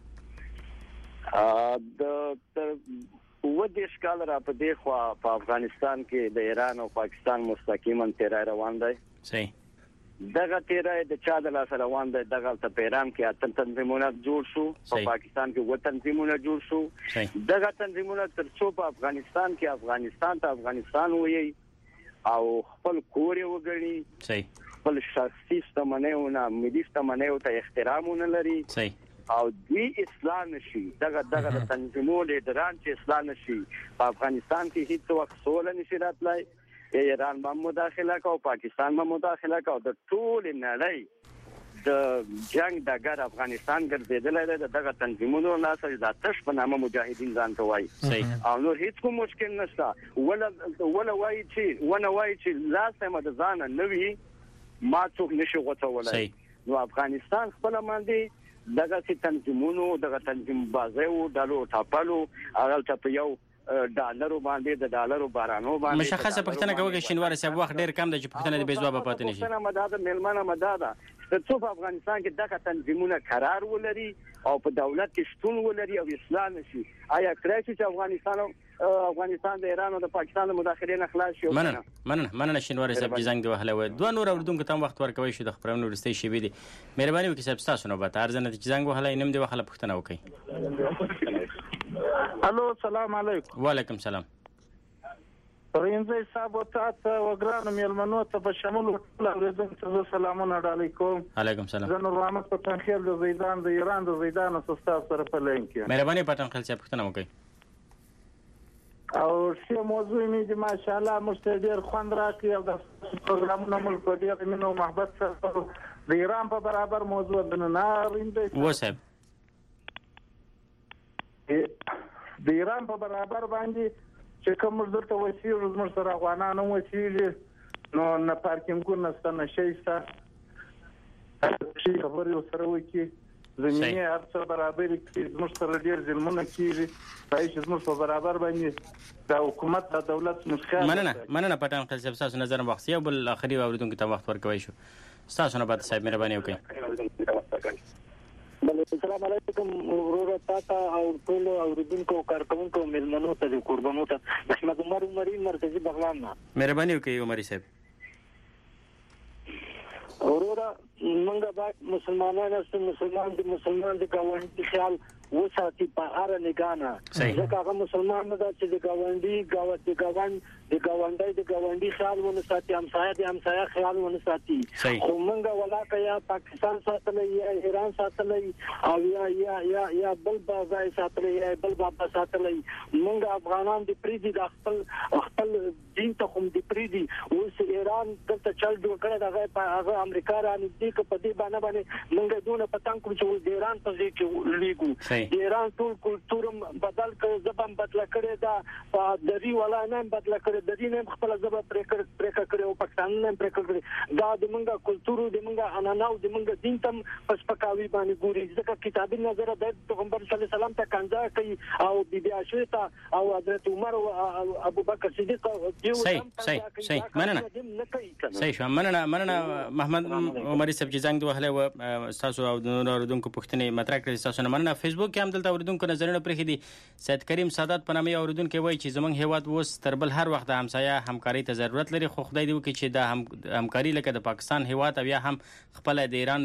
ا د و د ښکال را په دی خو په افغانستان کې د ایران او پاکستان مستقیما تیرای روان دی. صحیح. دغه تیرای د چا د لاس روان دی. دغه ته په ایران کې اتن تنظیمونه جوړ شو په پاکستان کې و تنظیمونه جوړ شو. دغه تنظیمونه تر څو په افغانستان کې افغانستان ته افغانستان وایي او خپل کور یې وګڼي. صحیح. خپل شخصي ستمنهونه ملي ستمنهو ته احترام نه لري. صحیح. او دوی اصلاح نشي. دغه دغه تنظیمونو لیډران چې اصلاح نشي په افغانستان کې هیڅ وخت سوله نشي راتلای. ایران به مداخله کوي او پاکستان به مداخله کوي. د ټول نړۍ د جنگ دګر افغانستان ګرځیدل دی. دغه تنظیمونو ناسه د آتش په نامه مجاهدین ځان ته وایي او نو هیڅ کوم مشکل نشته. ولا ولا وایي چې ونه وایي چې لاسه مده ځان نه وي ما څوک نشي غوڅولای. نو افغانستان خپل باندې دغه سي تنظیمونو دغه تنظیم بازیو دالو ټاپلو هغه ته یو ډالرو باندې د ډالرو بارانو باندې مشخصه پښتنه کوي شینوار صاحب وخت ډیر کم د پښتنه د بيځواب پاتې نشي. پښتنه مداده ملمنه مداده د څو په افغانستان کې دغه تنظیمونه قرار ولري او په دولت کې شتون ولري او اصلاح نشي. آیا کړی چې افغانستان افغانستان د ایران او د پاکستان د مداخلې نه خلاص شي؟ مننه مننه مننه شینوار صاحب چې زنګ دی وهله و دوه نور اوردونکو ته وخت ورکوي شو د خبرونو ورستي شي وي دي. مهرباني وکړئ صاحب تاسو نو به ارزنه چې زنګ وهله نیم دی وهله پښتنه وکړي. الو السلام علیکم. وعلیکم السلام. رینځي صاحب ته وګرانو مېلمنو ته په شمول ټول اوریدونکو ته سلامونه علیکم. علیکم السلام. زه نور رحمت په تنخیل د زیدان د ایران د زیدان استاد سره په لین کې. مهرباني پټن خل صاحب پښتنه وکړي. او شی موضوع می دي ماشاءالله مستدیر خوند راکړي او د پروګرامونو مل په ډیر مینه او محبت سره د ایران په برابر موضوع د نه رینځي و صاحب د ایران په برابر باندې چې کوم درته وسی روزمر سره افغانانو وسیږي نو نه پارکینګونه نشته نه شي سره شي خبرې سره وکی زمینه هر څه برابر کې زموږ سره ډیر ظلمونه کیږي پای چې زموږ په برابر باندې د حکومت د دولت مشکل مننه مننه پټان خپل تاسو نظر مخصي او بل اخري اوریدونکو ته وخت ورکوي شو تاسو نه بعد صاحب مهرباني وکړئ. السلام علیکم ورور تاسو او ټول اوریدونکو کارکونکو ملمنو ته قربانو ته احمد عمر عمري مرکزی بغلان نه مهرباني وکړئ عمري صاحب. ورور منګه با مسلمانانو سره مسلمان دي مسلمان دي ګاونډي خیال وساتي په هر نگانه ځکه هغه مسلمان نه چې د ګاونډي ګاوت د ګاوند د ګاونډي د ګاونډي خیال ونه ساتي همسایه د همسایه خیال ونه ساتي خو منګه ولاکه یا پاکستان ساتلې یا ایران ساتلې او یا یا یا یا بل بازای ساتلې یا بل بابا ساتلې منګه افغانان د پریدي د خپل خپل دین ته کوم د پریدي اوس ایران دلته چل جوړ کړی دغه هغه امریکا را نږدې ک په دې باندې باندې منګه دونه پتنګ کوم چې د ایران په ځای کې لیګو د ایران ټول کلتور بدل کړ زبم بدل کړی دا د ری ولا نه بدل کړی د دې نه خپل ځبه پریکړه پریکړه کړې او پاکستان نه پریکړه کړې دا د موږ کلتور د موږ اناناو د موږ دین تم پس پکاوي باندې ګوري ځکه کتابي نظر د پیغمبر صلی الله علیه وسلم ته کنځا کوي او بیبي عائشہ او حضرت عمر او ابو بکر صدیق دیو صحیح صحیح صحیح مننه صحیح شو مننه مننه محمد عمر صاحب چې زنګ وهله و تاسو او د اوردونکو پښتنې مطرح کړی تاسو نه مننه فیسبوک کې هم دلته اوردونکو نظرونه پرې دي سید کریم سادات په نامه اوردونکو وایي چې زمونږ هیواد اوس تر بل هر وخت د همسایه همکاري ته ضرورت لري خو خدای دې وکړي چې د هم همکاري لکه د پاکستان هیواد او یا هم خپل د ایران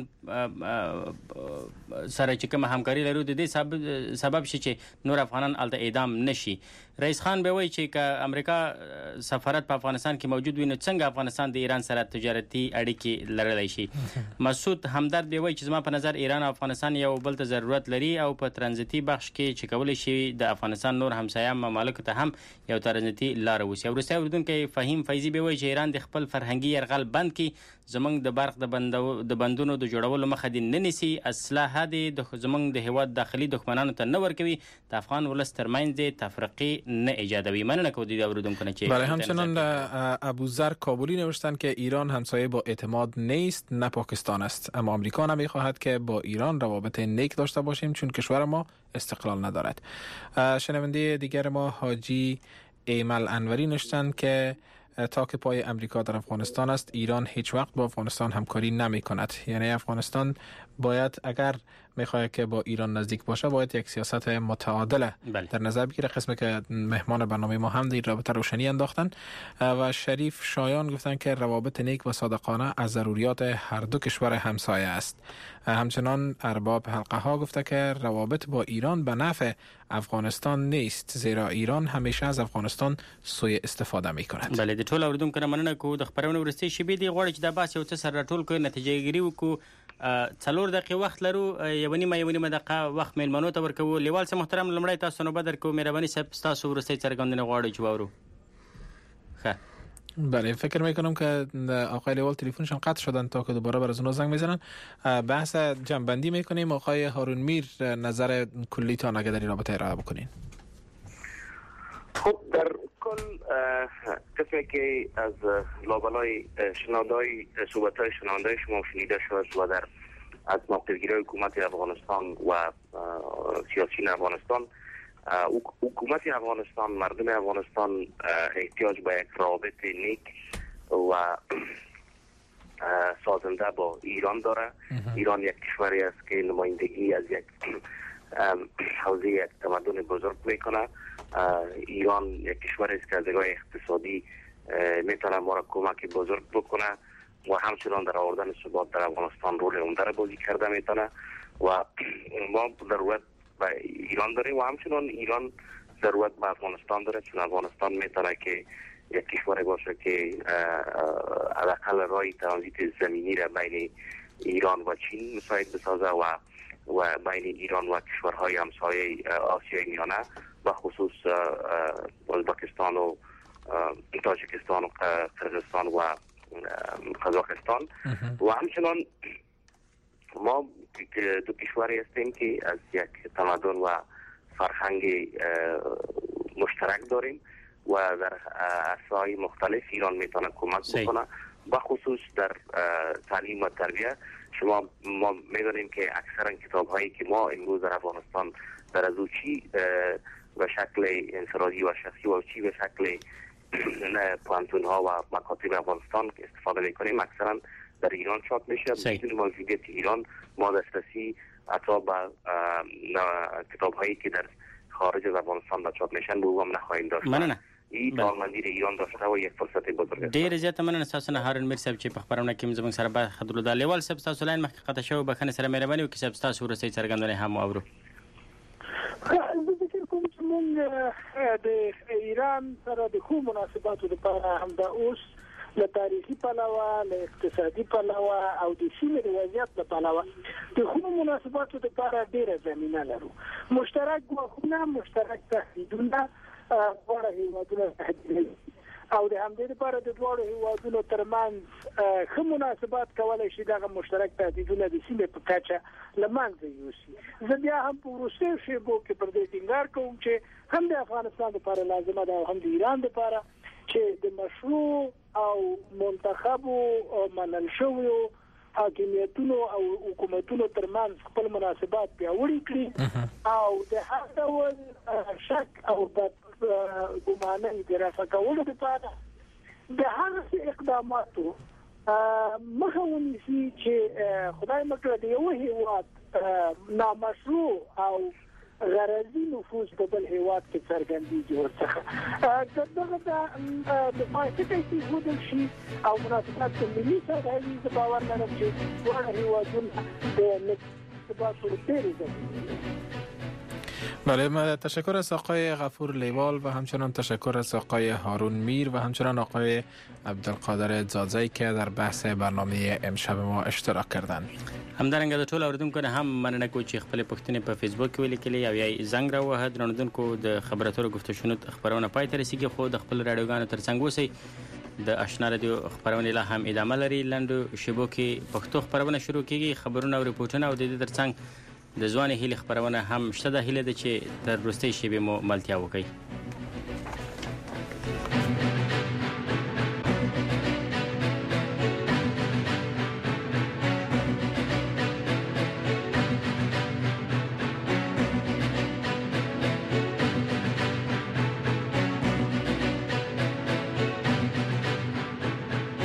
سره چې کوم همکاري لرو د دې سبب شي چې نور افغانان الته اعدام نشي رئیس خان به وایي چې که امریکا سفارت په افغانستان کې موجود وي نو څنګه افغانستان د ایران سره تجارتي اړیکې لرلی شي مسعود همدرد به وایي چې زما په نظر ایران او افغانستان یو بل ته ضرورت لري او په ترانزیتي بخش کې چې کولی شي د افغانستان نور همسایه ممالکو ته هم یو ترانزیتي لار ووسي وروستی اردوونکی فهیم فیضي به وایي چې ایران د خپل فرهنګي یرغل بند کړي زمونږ د برق د بندو د بندونو د جوړولو مخه دې نه نیسي اسلحه دې د زمونږ د هیواد داخلي دښمنانو ته نه ورکوي د افغان ولس ترمنځ دې تفرقه نه ایجادوي مننه کو دید اوردونکو نه بله همچنان ابوذر کابلی نوشتن که ایران همسایه با اعتماد نیست نه پاکستان است اما آمریکا نمیخواهد که با ایران روابط نیک داشته باشیم چون کشور ما استقلال ندارد. شنونده دیگر ما حاجی ایمل انوری نوشتن که تا که پای امریکا در افغانستان است ایران هیچ وقت با افغانستان همکاری نمی کند. یعنی افغانستان باید اگر میخواد که با ایران نزدیک باشه باید یک سیاست متعادل در نظر بگیره. قسمی که مهمان برنامه ما هم در رابطه روشنی انداختن و شریف شایان گفتن که روابط نیک و صادقانه از ضروریات هر دو کشور همسایه است. همچنان ارباب حلقه ها گفته که روابط با ایران به نفع افغانستان نیست زیرا ایران همیشه از افغانستان سوء استفاده میکند. بله د ټول اوردونکو نه مننه کو د خبرونو ورستي شبي دی غوړ چې د باس یو څه سره ټول کو نتیجه ګری وکړو څلور دقیقې وخت لرو یو نیمه یو نیمه دقیقه وخت میلمنو ته ورکو لیوال سم محترم لمړی تاسو نو بدر کو مهرباني صاحب تاسو ورستي څرګندونه غواړو چې وورو ښه بله فکر میکنم که آقای لیوال تلفنشون قطع شدن تا که دوباره بر از اونها زنگ میزنن بحث جنبندی میکنیم. آقای هارون میر نظر کلیتان اگه در این رابطه ارائه بکنین. خب در کل قسمی که از لابلای شنودای صحبت‌های شنونده شما شنیده شد و در از موقع‌گیری حکومت افغانستان و سیاسیون افغانستان حکومت افغانستان مردم افغانستان احتیاج به یک روابط نیک و سازنده با ایران داره. ایران یک کشوری است که نمایندگی از یک حوزه یک تمدن بزرگ میکنه. ایران یک کشوری است که از نگاه اقتصادی میتونه ما را کمک بزرگ بکنه و همچنان در آوردن ثبات در افغانستان رول عمده را بازی کرده میتونه و ما ضرورت به ایران داریم و همچنان ایران ضرورت به افغانستان داره چون افغانستان میتونه که یک کشوری باشه که حداقل راه ترانزیت زمینی را بین ایران و چین مساعد بسازه و و بین ایران و کشورهای همسایه آسیای میانه و خصوص ازبکستان و تاجیکستان و قرقیزستان و قزاقستان و همچنان ما دو کشوری هستیم که از یک تمدن و فرهنگ مشترک داریم و در عرصه‌های مختلف ایران میتونه کمک بکنه و خصوص در تعلیم و تربیت. شما ما میدونیم که اکثرا کتاب هایی که ما امروز در افغانستان در از چی به شکل انفرادی و شخصی و چی به شکل پانتون ها و مکاتب افغانستان استفاده میکنیم اکثرا در ایران چاپ میشه. بدون موجودیت ایران ما دسترسی حتی به کتاب هایی که در خارج از افغانستان چاپ میشن به هم نخواهیم داشت. مننه. این تالمندی ایران داشته و یک فرصت بزرگ است. ډیر زیات مننه تاسو نه هارون میر صاحب چې په خبرونه کې زموږ سره به خدلو د لیوال صاحب تاسو لاین مخکې قطع شو بخنه سره مهرباني وکړئ صاحب تاسو ورسې څرګندونه هم اورو. فکر کوم چې موږ د ایران سره د خو مناسباتو لپاره هم د اوس له تاریخي پلوه له اقتصادي پلوه او د سیمې د وضعیت په پلوه د خو مناسباتو لپاره ډیره زمینه لرو. مشترک ګواښونه مشترک تهدیدونه غواړي هیوادونه تهدیدوي او د همدې لپاره د دوه هیوادونو ترمنځ ښه مناسبات کولای شي دغه مشترک تهدیدونه د سیمې په کچه لمنځه یوسي. زه بیا هم په وروستیو شیبو کې پر دې ټینګار کوم چې هم د افغانستان لپاره لازمه ده او هم د ایران لپاره چې د مشروع او منتخب او منل شوی حاکمیتونو او حکومتونو ترمنځ خپل مناسبات پیاوړي کړي او د هر ډول شک او بد ګمانۍ د رافع کولو لپاره د هغه اقداماتو مخه ونیسي چې خدای مکړه د یو هیواد نامشروع او غرضی نفوذ په بل هیواد کې څرګندېږي ورڅخه دغه د مارکیټ کې هودل شي او مناسبات ملي سره د باور لرم چې ټول هیوادونه د نسبات ورته بله، تشکر از آقای غفور لیوال و همچنان تشکر از آقای هارون میر و همچنان آقای عبدالقادر زازی که در بحث برنامه امشب ما اشتراک کردند. همدارنګه د ټول اوریدونکو نه هم مننه کوم چې خپل پوښتنې په فیسبوک کې ولیکلې او یا زنګ راوهه درنوونکو د خبرو اترو گفتشونو خبرونه پای ته رسیدي خو د خپل رادیوګانو ترڅنګ اوسئ د آشنا رادیو خبرونه لا هم ادامه لري. لنډو شیبو کې پښتو خبرونه شروع کیږي، خبرونه او ریپورتونه او د دې ترڅنګ د ځواني هیله خبرونه هم شته. د هیله د چې تر وروستۍ شیبې مو ملتیا وکړي.